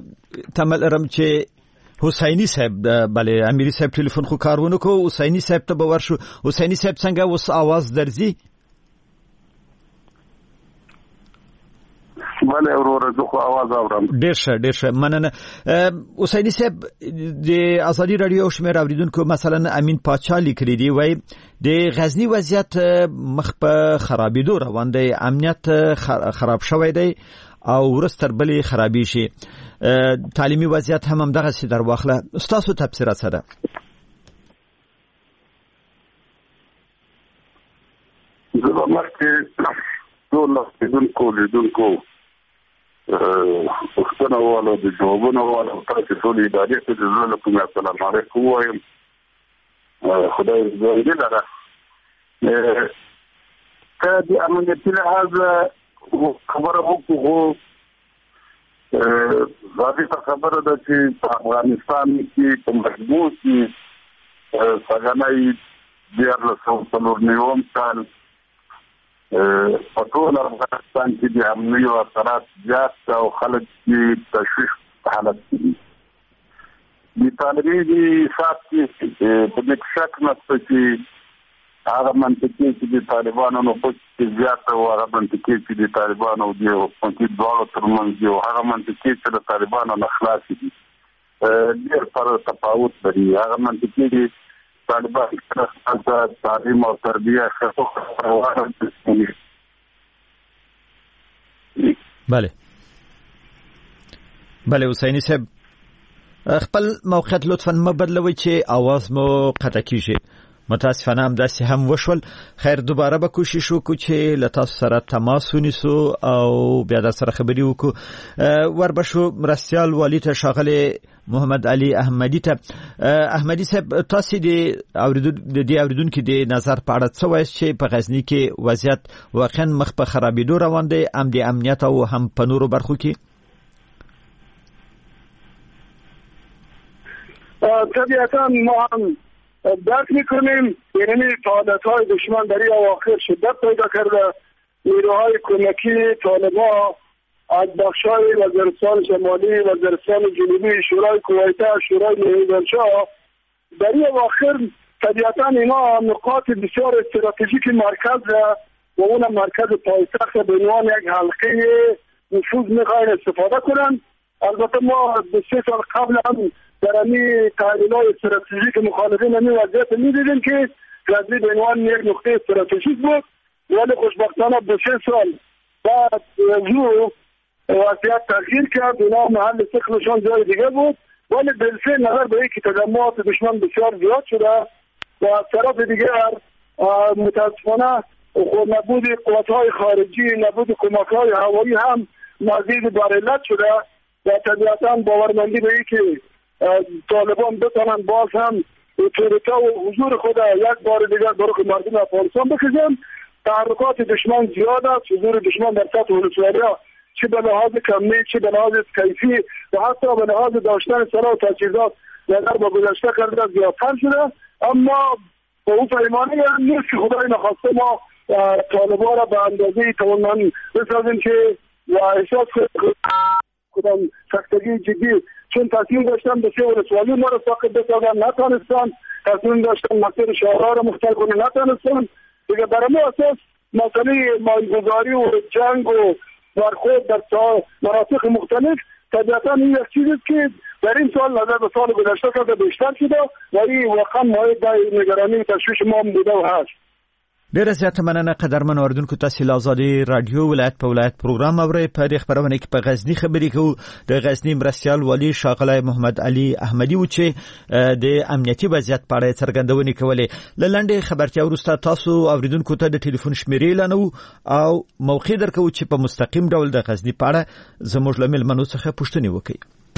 تمل ارم چې حسینی صاحب بله امیری صاحب ټلیفون خو کارونه کو حسینی صاحب ته باور شو. حسینی صاحب څنګه اوس आवाज درځي؟ بله ورور زه خو आवाज اورم. ډیر ښه ډیر ښه مننه. حسینی صاحب د ازادي رادیو شمیر اوریدونکو مثلا امین پاچا لیکلی دی وای د غزنی وضعیت مخ په خرابېدو روان دی، امنیت خراب شوی دی او ورستر بلې خرابې شي، تعلیمي وضعیت هم هم دغه سي در واخله. ستاسو تفسیرات څه ده؟ زه به مخکې ټول لیدونکو لیدونکو پوښتنه واله د جوابونه واله تاسو ټول ادارې ته د زړه له کومې السلام علیکم وایم. خدای دې لره که د امنیتي لحاظ خبره وکړو ظاهره خبره ده چې په افغانستان کې په مضبوط څنګه دیارلس سوه څلور نوي کال په ټول افغانستان کې د امنیتي اثرات زیات او خلک کې تشویش په حالت کې دي. د طالبي حساب کې په دې شک نشته چې هغه منطقي چې د طالبانو نو په زیات او هغه منطقي چې د طالبانو د حکومتي دوه ترمنځ یو هغه منطقي چې د طالبانو نه خلاص دي ډېر پر تفاوت لري. هغه منطقي دي طالبان سره تعلیم او تربیه ښه. بله بله حسینی صاحب خپل موقعیت لطفا مبدلوي چې आवाज مو قطع کیږي. متاسفانه هم داسې هم وشول. خیر دوباره به کوشش وکړو چې له تاسو سره تماس ونیسو او بیا در سره خبرې وکړو. وربشو مرستیال والی ته ښاغلی محمد علي احمدي ته. احمدي صاحب تاسو د دې اوریدونکو د نظر په اړه څه وایي چې په غزنی کې وضعیت واقعا مخ په خرابېدو روان دی، هم د امنیت او هم په نورو برخو کې؟ طبیعتا ما هم درک میکنیم یعنی فعالیت‌های دشمن در این اواخر شدت پیدا کرده. نیروهای کمکی طالبان از بخش‌های وزارتخانه شمالی، وزارتخانه جنوبی، شورای کویت، شورای مهیدانشاه در این اواخر طبیعتا اینا نقاط بسیار استراتژیک مرکز و اون مرکز پایتخت به عنوان یک حلقه نفوذ میخواین استفاده کنن. البته ما به سه سال قبل هم در امی تحلیل‌های استراتژیک مخالفین امی وضعیت می‌دیدیم که غزنی به عنوان یک نقطه استراتژیک بود، ولی خوشبختانه به سه سال بعد زو وضعیت تغییر کرد، اونا محل سکنشان جای دیگه بود، ولی بالفعل نظر به اینکه تجمعات دشمن بسیار زیاد شده و از طرف دیگر متاسفانه نبود قوت‌های خارجی، نبود کمک‌های هوایی هم مزید بر علت شده و طبیعتاً باورمندی به اینکه طالبان بتانند باز هم اتوریته و حضور خود یک بار دیگر برای مردم افغانستان بکشند. تحرکات دشمن زیاد است، حضور دشمن در سطح ولسوالی‌ها چه به لحاظ کمی چه به لحاظ کیفی و حتی به لحاظ داشتن سلاح و تجهیزات نظر به گذشته کرده زیادتر شده، اما با اون پیمانه نیست که خدای نخواسته ما طالبان را به اندازه توانمند بسازیم که و احساس کدام سختگی جدی، چون تصمیم داشتن به سه ولسوالی ما را ساقط بسازن نتانستن، تصمیم داشتن مسیر شهرها را مختل کنه نتانستن. دیگه برای ما اساس مسئله مایه‌گذاری و جنگ و برخورد در مناطق مختلف طبیعتا این یک چیزی که در این سال نظر به سال گذشته کرده بیشتر شده و این واقعا مایه در نگرانی و تشویش ما بوده و هست. ډیره زیاته مننه قدرمن اوریدونکو، تاسو له ازادي رادیو ولایت په ولایت پروګرام اورئ. په دې خبرونه کې په غزنی خبرې کوو. د غزنی مرستیال والی ښاغلی محمد علي احمدي و چې د امنیتي وضعیت په اړه څرګندونې کولې. له لنډې خبرتیا وروسته تاسو اوریدونکو ته د ټلیفون شمیرې اعلانوو او موقع درکوو چې په مستقیم ډول د غزنی په اړه زموږ له مېلمنو څخه پوښتنې وکړي.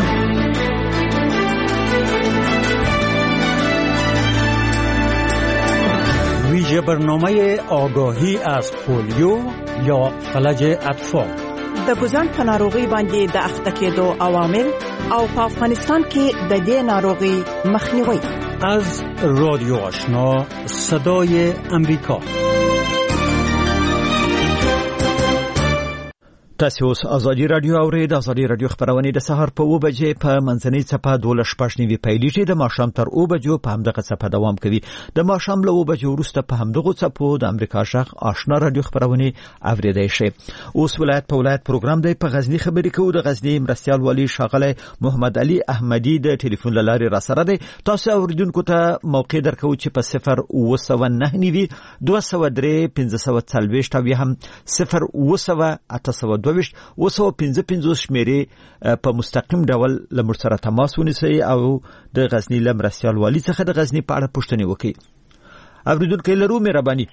ویژه برنامه آگاهی از پولیو یا فلج اطفال د ګوزن په ناروغي باندې د اخته کېدو عوامل او په افغانستان کې د دې ناروغي مخنیوي. از رادیو آشنا صدای امریکا. تاسو اوس ازادي رادیو اورئ. د ازادي رادیو خبرونه د سهار په اوه بجې په منځنۍ څپه دوه شپږ نیوي پیلېږي، د ماښام تر اوه بجو په همدغه څپه دوام کوي. د ماښام له اوه بجو وروسته په همدغه څپو د امریکا شاخ آشنا رادیو خبرونه اوریدای شي. اوس ولایت په ولایت پروګرام دی. په غزنی خبرې کوو. د غزنی مرستیال والی ښاغلی محمد علي احمدي د ټلیفون له لارې را سره دی. تاسو اوریدونکو ته موقع درکوو چې په صفر اوه سوه نه نیوي دوه سوه درې پنځه سوه څلوېښت او یا هم صفر اوه سوه اته سوه دوه و سو پنځه پنځوس شمیرې په مستقیم ډول له موږ سره تماس ونیسئ او د غزنی له مرستیال والي څخه د غزنی په اړه پوښتنې وکړئ. اوریدونکي لرو مهرباني.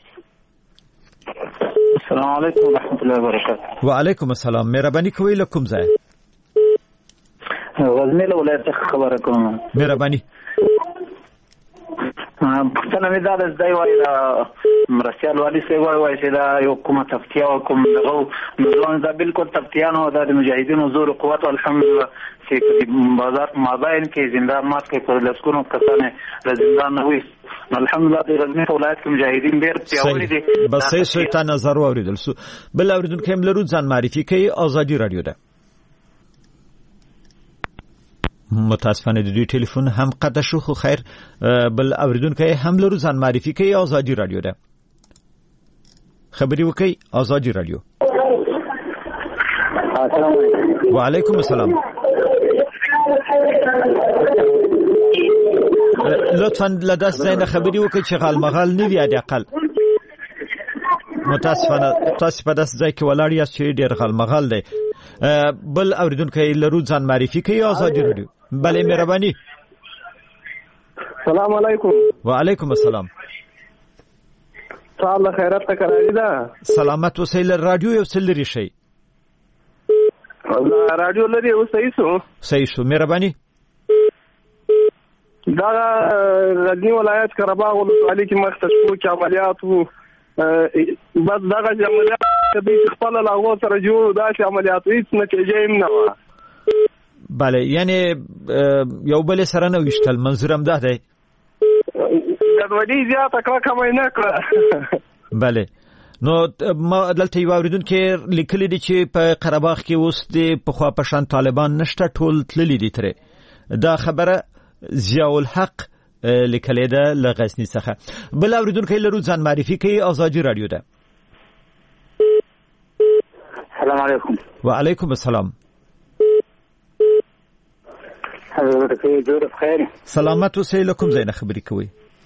السلام علیکم ورحمۃ اللہ وبرکاتہ. وعلیکم السلام. مهرباني کوئ له کوم ځای؟ غزنی له ولایت څخه خبره کوم. مهرباني. پښتنه مې دا د ځای وایي د مرستیال والي صاحب وایي چې دا یو کومه تفتیا او کوم دغه نو دا بالکل تفتیانو د مجاهدینو زور قوت الحمدلله چې په بازار مابین کې زندان مات کې پر لسکونو کسانه د زندان نه وي. الحمدلله د غزنی ولایت کې مجاهدین ډېر پیاوړي دي. بس څه تا نظر اوریدل سو بل اوریدونکو هم لرو ځان معرفي کوي. ازادي رادیو ده. متاسفانه د دوی ټلیفون هم قطع شو، خو خیر بل اوریدونکو هم لرو ځان معرفي کوي. ازادي رادیو ده. خبري وکي. ازادي رادیو. وعلیکم السلام. لطفا لداس زینه خبري وکي چې غال مغال نه وي. د اقل متاسفانه تاسو په داس ځای کې ولاړ یاست چې ډېر غال مغال دی. بل اوریدونکو لرو ځان معرفي کوي. ازادي رادیو. بله مهرباني. السلام علیکم. وعلیکم السلام. صاحب خیرات تکراری ده. سلامت اوسئ. رادیو یو څه لري شي. رادیو لري او صحیح شو. صحیح شو. مهرباني. دا غزنی ولایت قرهباغ ولسوالۍ کې مختصو کې عملیات وو. بس دغه عملیات چې خپل لاغو سره جوړ داسې عملیات هیڅ نتیجه یې نه و. بله یعنی یو بل سره نه وشتل. منظورم ده دی ګډوډي زیاته کړه کمه نه کړه. بله نو ما دلته یو اوریدونکو لیکلي دي چې په قرهباغ کې اوس د پخوا په شان طالبان نشته، ټول تللي دي ترې. دا خبره ضیاء الحق لیکلې ده له غزنی څخه. بل اوریدونکو لرو ځان معرفي کوي. ازادي رادیو ده. السلام علیکم. و علیکم السلام. حضرت جوړ بخیر. سلامت اوسئ. له کوم ځای نه خبرې کوئ؟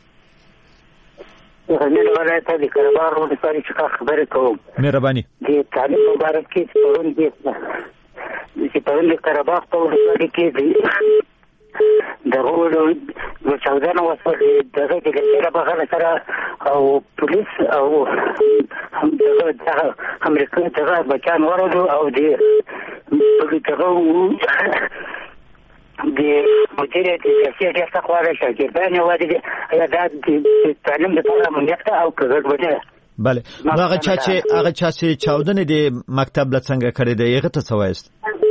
غزنی ولایت د قربار ولسوالۍ څخه خبرې کوم. مهرباني. د تعلیم مبارک کې پرون دي چې پرون د قربار په ولسوالۍ کې دي د غوړو د چاودنه وسوي دغه د لګره بغل سره او پولیس او هم دغه امریکا دغه بچان ورغلو او د دغه د مدیریت د سیاسي تخواره شاګردان یو دي یا د تعلیم لپاره مونږ او کګړ بله هغه چا چې هغه چا چې چاودنه د مکتب لڅنګه کړی دی هغه ته څه وایست؟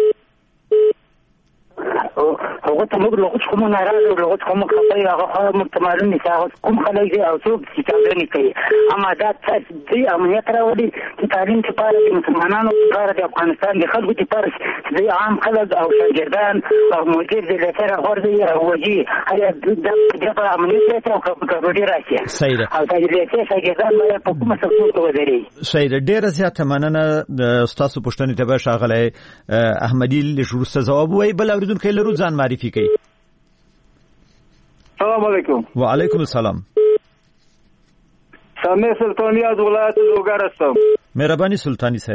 هغه ته موږ لغت کوم نه راځو لغت کوم خپل هغه متمرن نشاو کوم خلک دي او څوک چې چاودنه کوي اما دا چې امنیت راوړي چې تعلیم لپاره د مسلمانانو لپاره د افغانستان د خلکو لپاره د عام خلک او شاګردان او مدیر د لپاره ورته راوځي هغه د د امنیت او کډوډي راځي صحیح ده او د دې شاګردان باندې په کومه څه څه ودرې صحیح ده. ډیره زیاته مننه د تاسو پوښتنې ته به شاغله احمدی له شروع څخه جواب وای. بل اوریدونکو لرو ځان معرفي کوي. السلام علیکم. و علیکم السلام. سامع سلطانی از ولایت لوگر هستم. مهربانی سلطانی صاحب.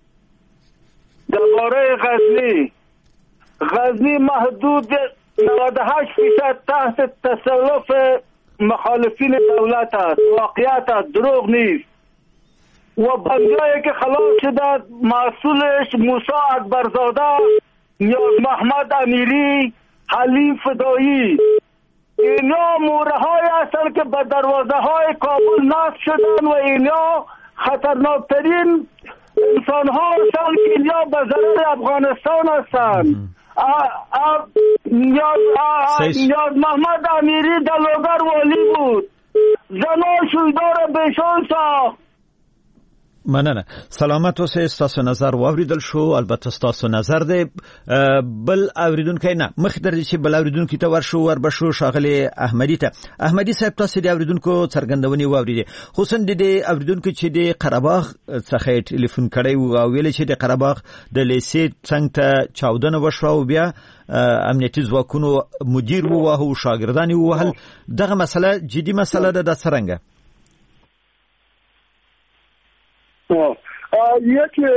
درباره غزنی غزنی محدود نود و هشت فیصد تحت تصرف مخالفین دولت است. واقعیت است، دروغ نیست. و بندایی که خلاص شده مسئولش موسی اکبرزاده، نیاز محمد امیری، حلیم فدایی، اینا موره های هستن که به دروازه های کابل نصب شدن و اینا خطرناکترین انسان ها هستن که اینا به ضرر افغانستان هستن. نیاز محمد امیری در لوگر والی بود، زنان شویدار بهشان ساخت. مننه. سلامت اوسئ. ستاسو نظر واوریدل شو. البته ستاسو نظر دی. بل اوریدونکو نه مخ درځي چې بل اوریدونکو ته ورشو ور بشو شاغله احمدی ته. احمدی صاحب تاسو د اوریدونکو څرګندونې واوریدي خصوصا د اوریدونکو چې د قره څخه ټلیفون کړی او ویل چې د قره د لیسې څنګه ته چاودنه وشو او بیا امنیتي ځواکونو مدیر وو او شاګردان وو. دغه مسله جدي مسله ده. د څنګه یکی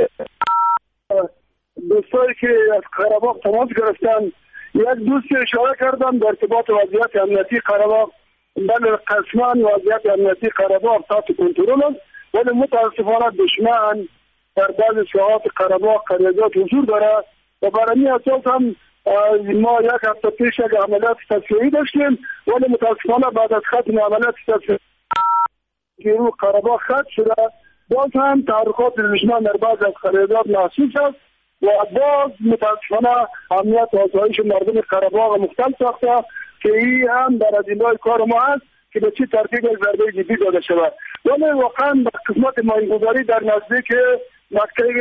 دوستایی که از قره‌باغ تماس گرفتن یک دوست اشاره کردم در ارتباط وضعیت امنیتی قره‌باغ. بله قسما وضعیت امنیتی قره‌باغ تحت کنترل است ولی متاسفانه دشمن در بعضی ساحات قره‌باغ قریزات حضور داره و برای این اساس هم ما یک هفته پیش یک عملیات تصفیه‌ای داشتیم ولی متاسفانه بعد از ختم عملیات تصفیه‌ای که رو قره‌باغ ختم شده باز هم تحرکات دشمن در بعض از قریزات محسوس است و باز متاسفانه امنیت و آسایش مردم قره‌باغ مختل ساخته که این هم در اجندای کار ما است که به چه ترتیب یک ضربه جدی داده شود. ولی واقعا به قسمت ماینگذاری در نزدیک مکتب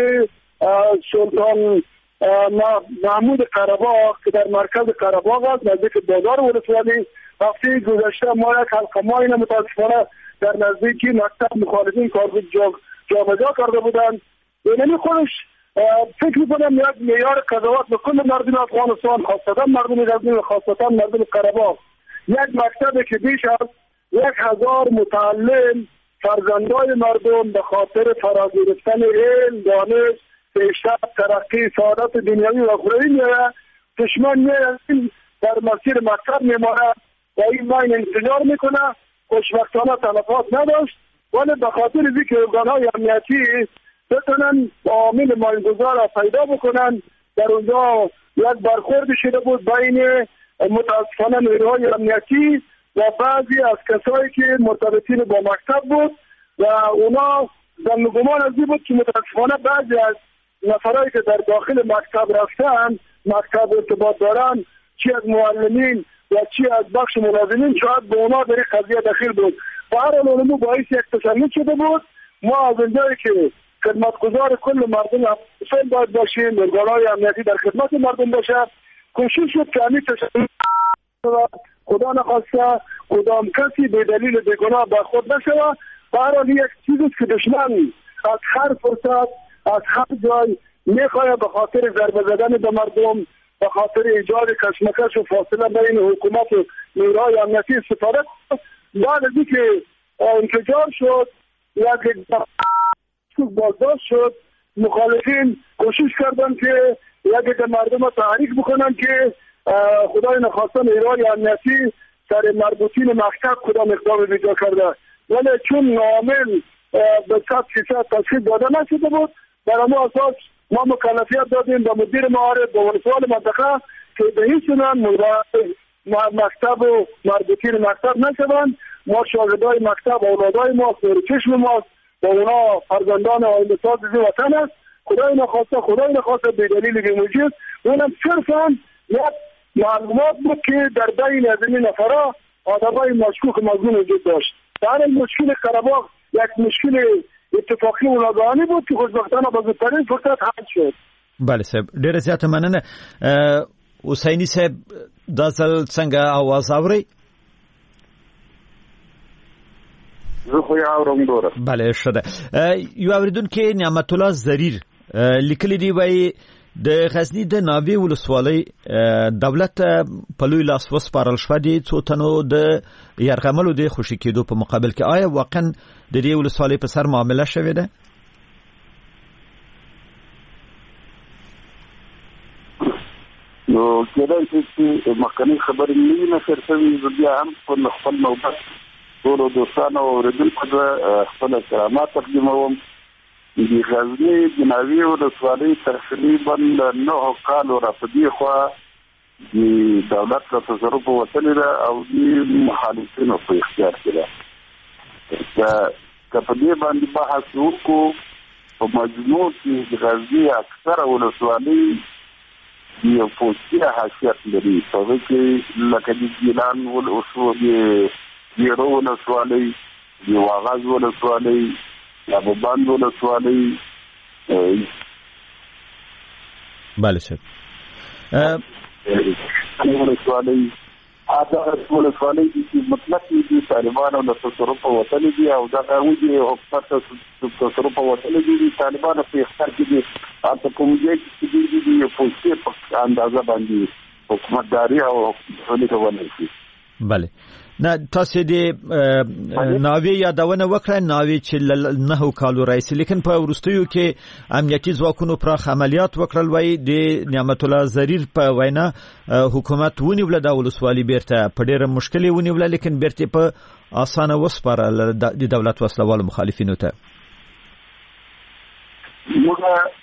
سلطان محمود قره‌باغ که در مرکز قره‌باغ است نزدیک بازار ولسوالی هفته گذشته ما یک حلقه ماین متاسفانه در نزدیک مکتب مخالفین کارگاه جابجا کرده بودند. یعنی خودش فکر می‌کنم یک معیار قضاوت به کل مردم افغانستان خاصتا مردم غزنی و خاصتا مردم قره‌باغ یک مکتبی که بیش از یک هزار متعلم فرزندای مردم به خاطر فرا گرفتن علم، دانش، پیشرفت، ترقی، سعادت دنیوی و اخروی میره دشمن میره در مسیر مکتب میمانه و این ماین انتظار میکنه. خوشبختانه تلفات نداشت ولی به خاطر اینکه ارگان‌های امنیتی بتونن عامل ماینگذار را پیدا بکنن در اونجا یک برخوردی شده بود بین متاسفانه نیروهای امنیتی و بعضی از کسایی که مرتبطین با مکتب بود و اونا ظن و گمان از این بود که متاسفانه بعضی از نفرایی که در داخل مکتب رفتن مکتب ارتباط دارن چی از معلمین و چی از بخش ملازمین شاید به اونا در این قضیه دخیل بود. و هر حال علمو باعث یک تسلط شده بود. ما از اونجایی که خدمتگزار کل مردم افغانستان باید باشیم، ارگان‌های امنیتی در خدمت مردم باشه، کوشش شد که همین تسلط خدا نخواسته کدام کسی به دلیل بیگناه برخورد نشود. و هر حال یک چیزی که دشمن از هر فرصت از هر جای میخواد به خاطر ضربه زدن به مردم، به خاطر ایجاد کشمکش و فاصله بین حکومت و نیروهای امنیتی استفاده. بعد از اینکه انفجار شد یک بازداشت شد، مخالفین کوشش کردن که یک مردم رو تحریک بکنن که خدای نخواسته نیروهای امنیتی سر مربوطین مکتب کدام اقدام ویجا کرده، ولی چون ناعامل به صد فیصد تشخیص داده نشده بود، در اما اساس ما مکلفیت دادیم به مدیر معارف به ولسوال منطقه که به هیچ عنوان مکتب و مربوطین مکتب نشوند. ما شاگردای مکتب اولادای ما نور چشم ماست و اونا فرزندان آینده ساز وطن است. خدای نخواسته خدای نخواسته به دلیل بیموجود اونم صرفا یک معلومات بود که در بین از این نفرها آدمای مشکوک مظنون وجود داشت. در این مشکل قره‌باغ یک مشکل اتفاقی و ناگهانی بود که خوشبختانه به زودترین فرصت حل شد. بله صاحب، ډېره زیاته مننه. حسیني صاحب دا ځل څنګه اواز اورئ؟ زه خو یې اورم ګوره. بله ښه ده. یو اورېدونکی نعمت الله زریر لیکلی دی وایي د غزني د ناوې ولسوالۍ دولت په لوی لاس وسپارل شوه دي څو تنو د یرغملو د خوشي کېدو په مقابل کې. آیا واقعا د دې ولسوالۍ په سر معامله شوې ده؟ نو کېدای شي چې مخکنۍ خبرې نه وي نشر شوي، زه بیا هم په خپل نوبت ټولو دوستانو او اورېدونکو ته خپل احترامات تقدیموم. د غزني د ناوې ولسوالۍ تقریبا له نهو کالو را په دې خوا د دولت له تصرف وتلې ده او د مخالفینو په اختیار کې ده. که په دې باندې بحث وکړو، په مجموع کې د غزني اکثره ولسوالۍ یو پوستیه حیثیت لري. په هغې کې لکه د ګیلان ولسوالۍ، ګیرو ولسوالۍ، د واغظ ولسوالۍ، د ابوبند ولسوالۍ. بله صاحب. ولسوالۍ هغه ولسوالۍ چې مطلق دي طالبانو له تصرف وتلې دي او دغه هغوی حکومت ته تصرف وتلې دي. طالبانو په اختیار کې دي هلته کوم ځای چې دي دي د پوستې په اندازه باندې حکومتداري او حکومت کولی شي. بله. نه تاسو د ناوې یادونه وکړه، ناوې چې نه کالو راځي، لیکن په ورستیو کې امنیتي ځواکونو پراخ عملیات وکړل. وای د نعمت الله زریر په وینا حکومت ونیول د ولسوالۍ بیرته په ډېره مشکلې ونیول، لیکن بیرته په اسانه وسپارل د دولت وسلوال مخالفینو ته. موږ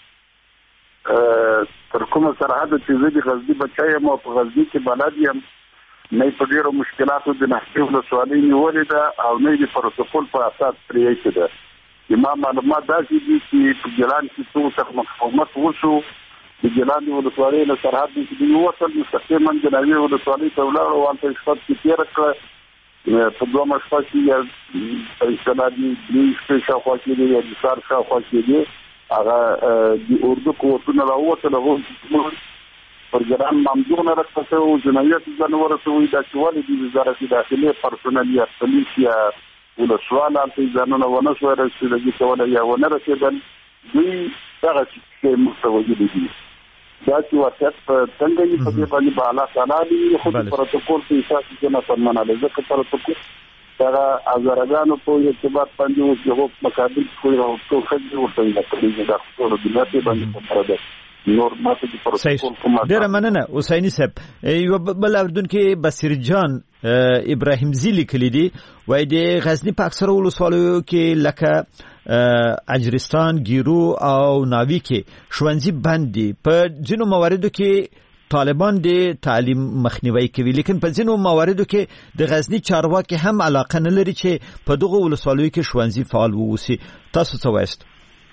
تر کومه سرحد چې زه د غزني بچی یم او په غزني کې بلد یم، نه په ډیرو مشکلاتو د نحوې ولسوالۍ نیولې ده او نه د پروتوکول په اساس پرې ایښې ده. زما معلومات داسې دي چې په ګیلان کې څو وخت مقاومت وشو، د ګیلان د ولسوالۍ له سرحد چې دوی ووتل مستقیما د ناوې ولسوالۍ ته ولاړو او هلته شپه کې تېره کړه. په دویمه شپه کې یا اصطلاح دي درې شپې شاوخوا کېدې یا د سهار شاوخوا کېدې، هغه د اردو قوتونه راووتل. هغو پر ګران مامدونه راکته او جنایت ځنور سوي دا چې ولې د وزارت داخلي پرسونل یا پولیس یا ولسوال هلته ځانونه ونه شوی رسېدلي کولی یا ونه رسېدل. دوی دغه چې متوجه دي دا چې واقعیت په څنګه یې په دې باندې به الله تعالی دي خو د پروتوکول په اساس کې نه فرمانله ځکه پروتوکول دغه هزارګانو په ارتباط باندې اوس یو مقابل کوي او څو خدای ورته نه کوي دا ټول د ملت باندې په ده نور ماته د پروتوکول کومه. ډېره مننه حسیني صاحب. یو بل اردوونکی بصیر جان ابراهیم زیلی کلی دی وای د غزني په اکثره ولسوالیو کې لکه اجرستان، ګیرو او ناوې کې ښوونځي بند دي. په ځینو مواردو کې طالبان د تعلیم مخنیوي کوي، لیکن په ځینو مواردو کې د غزني چارواکي هم علاقه نه لري چې په دغه ولسوالیو کې ښوونځي فعال ووسي. تاسو څه وایست؟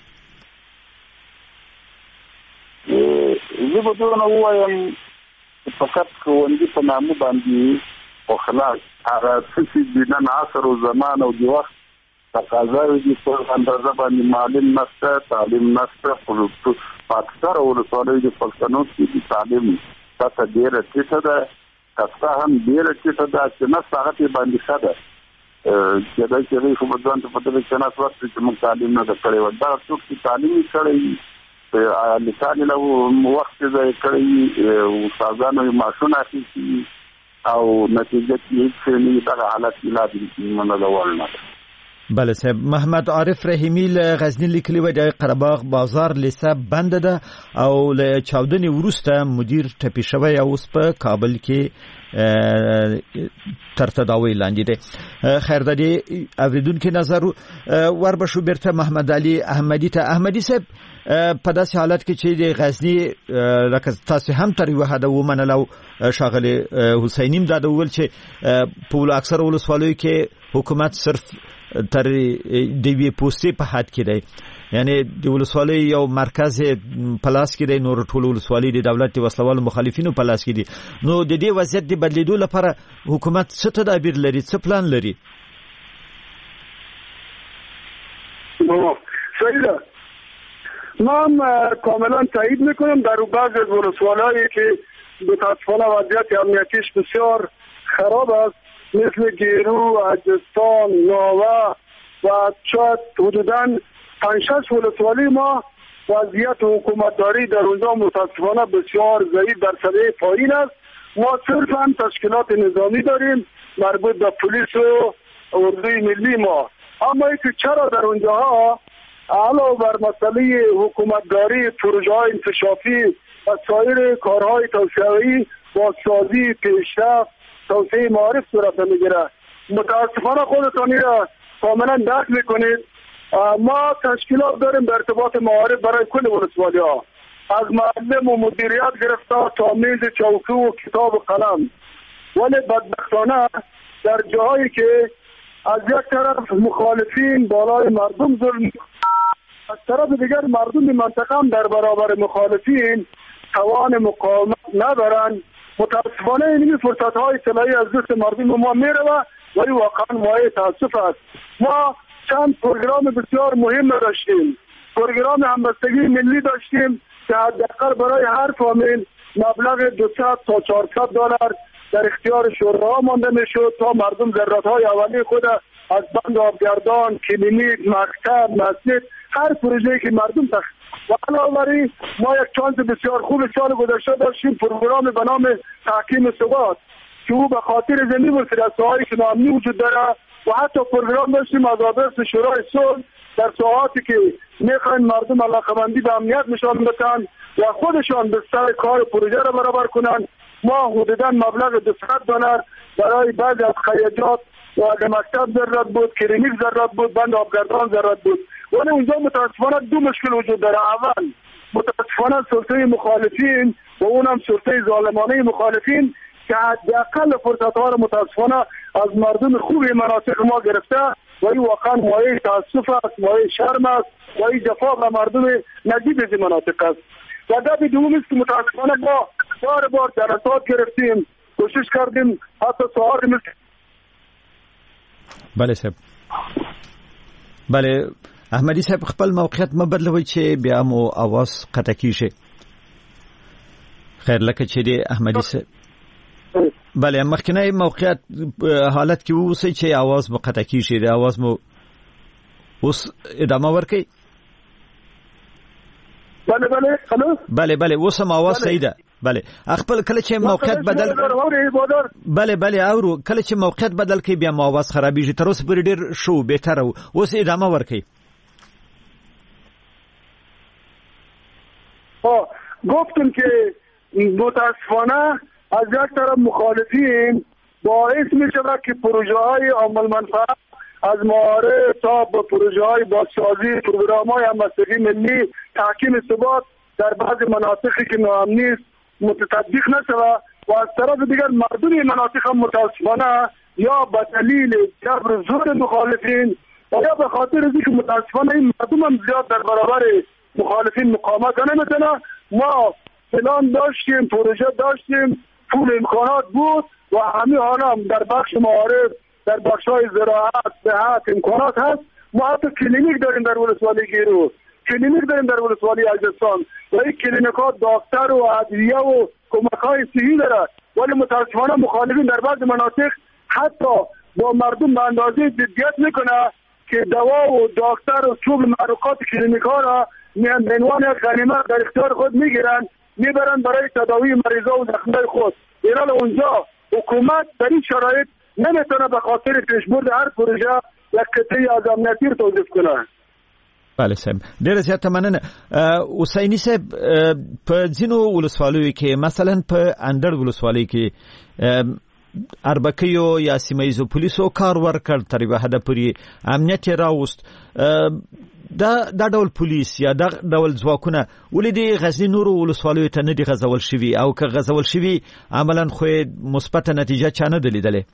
زه به دونه ووایم فقط ښوونځي په نامه باندې خو خلاص هغه څه چې د نن عصر و زمان او د وخت تقاضاوې دي په اندازه باندې معلم نشته، تعلیم نشته. په اکثره ولسوالیو د پښتنو کې د تعلیم سطحه ډېره ټیټه ده، کسته هم ډېره ټیټه ده چې نشته هغه پرې باندې ښه ده. چې دا چې خو بدن ته پته چې نه وخت چې موږ تعلیم نه کړی و دا څوک چې تعلیم کړی په لسان له وخت ځای کړی او استادانو ماشون اخیستي او نتیجه کې چې دا حالت لا دې منل ولنه. بله صاحب. محمد عارف رحیمی له غزنی لیکلی و د قرهباغ بازار لیسه بند ده او له چاودنې وروسته مدیر ټپي شوی او اوس په کابل کې تر تداوی لاندې ده. خیر د دې اوریدونکو نظر وربشو بیرته محمد علي احمدی ته. احمدی صاحب په داسې حالت کې چې د غزنی لکه تاسو هم تر یو حد ومنلو شاغلی حسینیم دا د ول چې په اکثر ولسوالیو کې حکومت صرف تر دیوی پوسټي په حد کې دی، یعنی د ولسوالۍ یو مرکز پلاس کې دی، نور ټول ولسوالۍ د دولت وسلوال مخالفینو پلاس کې دي. نو د دې وضعیت د بدلیدو لپاره حکومت څه تدابیر لري، څه پلان لري؟ نو صحیح ده. من کاملا تایید میکنم در بعضی از ولسوالایی که متاسفانه وضعیت امنیتیش بسیار خراب است مثل گیرو، اجستان، ناوه و شاید حدوداً پنج شش ولسوالی ما وضعیت حکومتداری در اونجا متاسفانه بسیار ضعیف در سطح پایین است. ما صرفاً تشکیلات نظامی داریم مربوط به پلیس و اردوی ملی ما، اما اینکه چرا در اونجاها علاوه بر مسئله حکومتداری، پروژه‌های انکشافی و سایر کارهای توسعه‌ای بازسازی، پیشرفت، توسعه معارف صورت میگیره. متاسفانه خودتانی را کاملا درک میکنید. ما تشکیلات داریم در ارتباط معارف برای کل ولسوالی ها، از معلم و مدیریت گرفته تا میز چوکی و کتاب و قلم، ولی بدبختانه در جاهایی که از یک طرف مخالفین بالای مردم ظلم، از طرف دیگر مردم منطقه هم در برابر مخالفین توان مقاومت ندارند. متاسفانه این فرصت های طلایی از دست مردم ما میره ولی واقعا مایه تاسف است. ما چند پروگرام بسیار مهم داشتیم، پروگرام همبستگی ملی داشتیم که حداقل برای هر فامیل مبلغ دویست تا چهارصد دلار در اختیار شوراها مانده میشد تا مردم ضرورت‌های اولیه خود از بند آبگردان، کلینیک، مکتب، مسجد، هر پروژه‌ای که مردم تخ و علاوه ما یک چانس بسیار خوب سال گذشته داشتیم، پروگرام به نام تحکیم ثبات که او به خاطر زمین و فرصت‌های امنی وجود داره و حتی پروگرام داشتیم از آدرس شورای صلح در ساعاتی که میخواین مردم علاقه‌مندی به امنیت نشان بدن و خودشان به سر کار پروژه را برابر کنند. ما حدوداً مبلغ دویست دلار برای بعضی از خیاجات و مکتب ضرورت بود، کلینیک ضرورت بود، بند آبگردان ضرورت بود. ولی اونجا متاسفانه دو مشکل وجود داره. اول متاسفانه سلطه مخالفین و اونم سلطه ظالمانه مخالفین که حداقل فرصت‌ها را متاسفانه از مردم خوبی مناطق ما گرفته و این واقعا مایه تاسف است، مایه شرم است و این جفا به مردم نجیب از مناطق است. و دبی دوم است که متاسفانه ما بار بار جلسات گرفتیم، کوشش کردیم حتی سوار مثل بله صاحب. بله احمدی صاحب خپل موقعیت مبدلوي چې بیا مو आवाज قطع کیږي. خیر لکه چې دی احمدی صاحب بله مخکنی موقعیت حالت کې ووسی چې आवाज مو قطع کیږي، د आवाज مو اوس ادامه ورکړي. بله بله الو بله بله اوس هم आवाज صحیح ده. بله خپل کله چې موقعیت بدل بله بله اورو کله چې موقعیت بدل کې بیا مو आवाज خرابېږي. تر اوسه پورې ډیر شو بهتره و. اوس ادامه ورکړي. ها گفتم که متاسفانه از یک طرف مخالفین باعث می شود که پروژه های عامل منفعت از معارف تا به پروژه های بازسازی، پروگرام های همبستگی ملی، تحکیم ثبات در بعض مناطقی که ناامنی است متطبیق نشود و از طرف دیگر مردم مناطق هم متاسفانه یا به دلیل جبر زور مخالفین و یا به خاطر اینکه متاسفانه این مردم هم زیاد در برابر مخالفین مقاومت نمیتونه. ما پلان داشتیم، پروژه داشتیم، پول امکانات بود و همین حالا هم در بخش معارف، در بخش های زراعت، صحت امکانات هست. ما حتی کلینیک داریم در ولسوالی گیرو، کلینیک داریم در ولسوالی اجستان و این کلینیک ها دکتر و ادویه و کمک های صحی داره، ولی متاسفانه مخالفین در بعض مناطق حتی با مردم به اندازه جدیت میکنه که دوا و دکتر و چوب محرکات کلینیک ها را میان به عنوان غنیمت در اختیار خود میگیرن، میبرن برای تداوی مریضا و زخمای خود. ایران اونجا حکومت در این شرایط نمیتونه به خاطر پیشبرد هر پروژه یک قطعه از امنیتی رو توظیف کنه. بله صاحب، ډیره زیاته مننه. حسینی صاحب، په ځینو ولسوالیو کې مثلا په اندړ ولسوالۍ کې اربکیو یا سیمه ییزو پولیسو کار ورکړ تر یوه حده پورې امنیت یې راوست. دا دا ډول پولیس یا دا ډول ځواکونه ولې د غزني نورو ولسوالیو ته نه دي غځول شوي، او که غځول شوي عملا خو مثبته نتیجه چا نه ده لیدلې؟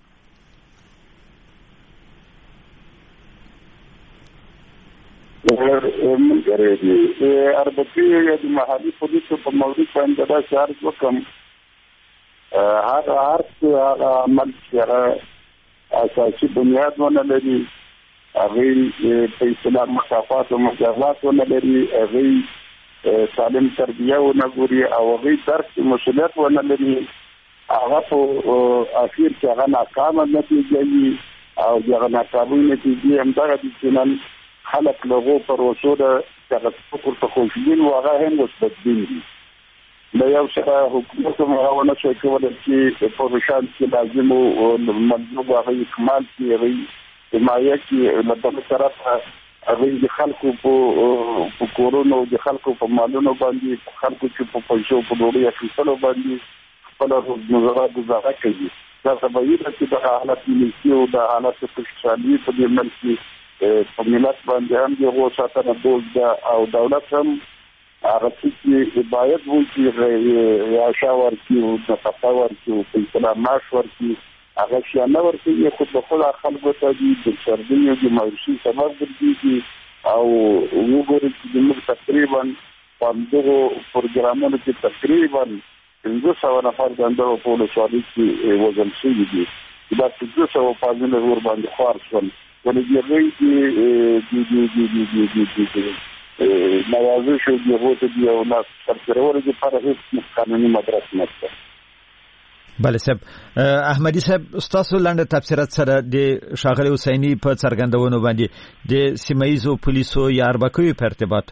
ملګری دي اربکي یا د محلي پولیسو په موضوع باندې دا شعار وکم هر هر هغه عمل چې اساسي بنیاد ونه لري، هغه په اسلام مصافات او مجازات ونه لري، هغه سالم تربیه ونه ګوري او هغه درس مسؤلیت ونه لري، هغه په اخر کې هغه ناکامه نتیجه او هغه ناکامه نتیجه هم دا د چنن خلق لغو پر وسوده دغه فکر ته خوشبین و هغه هم مثبتین دي. د یو سره حکومت مهاونه شي کولای چې په شان کې لازم او مطلوب هغه کمال کې هغه حمایه کې مطلب طرف هغه د خلکو په کورونو د خلکو په مالونو باندې خلکو چې په پیسو په ډوړي اخیستلو باندې خپل نظارت گزاره کوي. دا سبب دی چې د حالت ملي او د حالت اقتصادي په دې منځ په ملت باندې هم د غو ساتنه دوز او دولت هم هغه چې باید وو چې یا شاور کې د تطور کې په اسلام معاش ورکړي هغه شي نه ورکړي، خو په خپل خلکو ته د سردینو د مایوسي سبب ګرځي او وګورئ چې موږ تقریبا په دغه پروګرامونو کې تقریبا پنځه سوه نفر د اندرو په ولسوالۍ کې وژل شوي دي. دا پنځه سوه پازونه ور باندې خوار شول. ولې دې دې دې دې نوازش او دیوته دی او ناس سرکرور دي پر هیڅ قانوني مدرسه نشته. بله صاحب، احمدي صاحب، تاسو لاندې تفسیرات سره د شاغلی حسینی په څرګندونو باندې د سیمه ییزو پولیسو یا اربکیو په ارتباط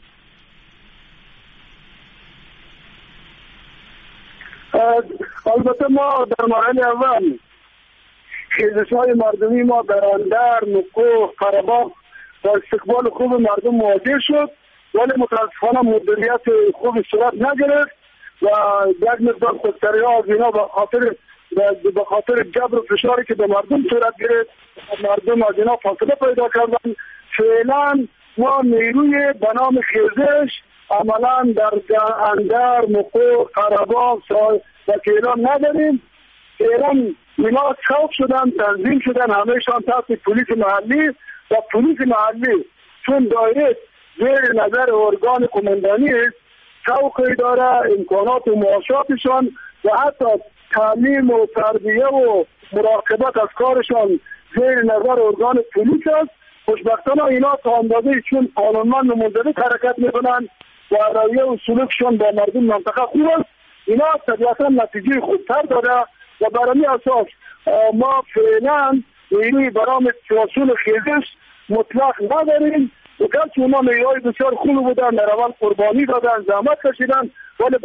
البته ما در مرحله اول خیزش‌های مردمی ما در اندر، نکوه، قره‌باغ با استقبال خوب مردم مواجه شد، ولی متاسفانه مدیریت خوب صورت نگرفت و یک مقدار خودسری ها از اینا به خاطر به خاطر جبر و فشاری که به مردم صورت گرفت مردم از اینا فاصله پیدا کردن. فعلا ما نیروی به نام خیزش عملا در اندر، نکوه، قره‌باغ و کیلان نداریم. ایران اینا چوک شدن، تنظیم شدن، همهشان تحت پلیس محلی و پلیس محلی چون دایره زیر نظر ارگان قماندانی است، چوکی داره، امکانات و معاشاتشان و حتی تعلیم و تربیه و مراقبت از کارشان زیر نظر ارگان پلیس است. خوشبختانه اینا تا اندازه چون قانونمند و منضبط حرکت میکنن و رویه و سلوکشان با مردم منطقه خوب است، اینا طبیعتا نتیجه خوبتر داده و برای اساس ما فعلا نیروی برام وصول خیزش مطلق نداریم. و گرچه اونا نیروی بسیار خوب بودن، در اول قربانی دادن، زحمت کشیدن، ولی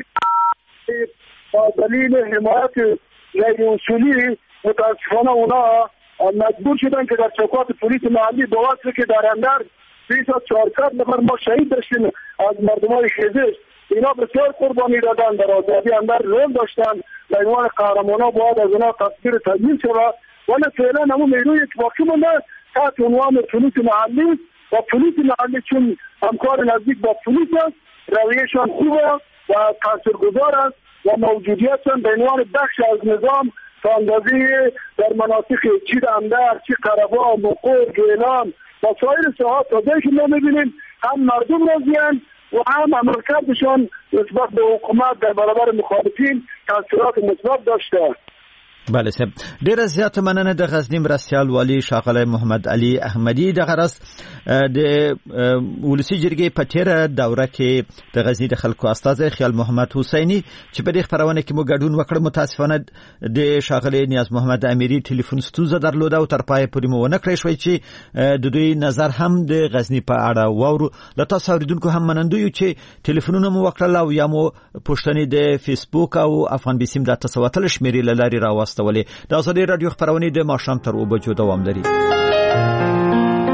با دلیل حمایت غیر اصولی متاسفانه اونا مجبور شدن که در چوکات پلیس محلی با وصفی که در اندر بیش از چهارصد نفر ما شهید داشتیم از مردمای خیزش. اینا بسیار قربانی دادن، در آزادی اندر رول داشتن و عنوان قهرمانا باید از اینا تصویر تدوین شود. ولی فعلا همون نیروی اتفاقی مونده تحت عنوان پلیس محلی و پلیس محلی چون همکار نزدیک با پلیس است، رویهشان خوبه و تاثیرگذار است و موجودیتشان به عنوان بخش از نظام تا اندازه در مناطق چی اندر، چی قره‌باغ، نکوه، گیلان و سایر ساحات تا جایی که ما می‌بینیم هم مردم راضی‌اند و هم عملکردشان نسبت به حکومت در برابر مخالفین تاثیرات مثبت داشته. بله صاحب، ډیره زیاته مننه د غزنی مرستیال والی ښاغلی محمد علي احمدي. دغه راست د ولسی جرګې په تیره دوره کې د غزنی د خلکو استاد خیال محمد حسینی چې په دې خبرونه کې مو ګډون وکړ، متاسفانه د شاغلی نیاز محمد امیری ټلیفون ستونزه درلوده او تر پای پورې مو ونه کړی شوی چې د دوی نظر هم د غزنی په اړه واورو. له تاسو اوریدونکو هم منندوی چې ټلیفونونه مو وکړل او یا مو پوښتنې د فیسبوک او افغان بیسیم د تسوتل شمیرې لاري راوستولې. د ازادي رادیو خبرونه د ماښام تر اوبه جو دوام لري.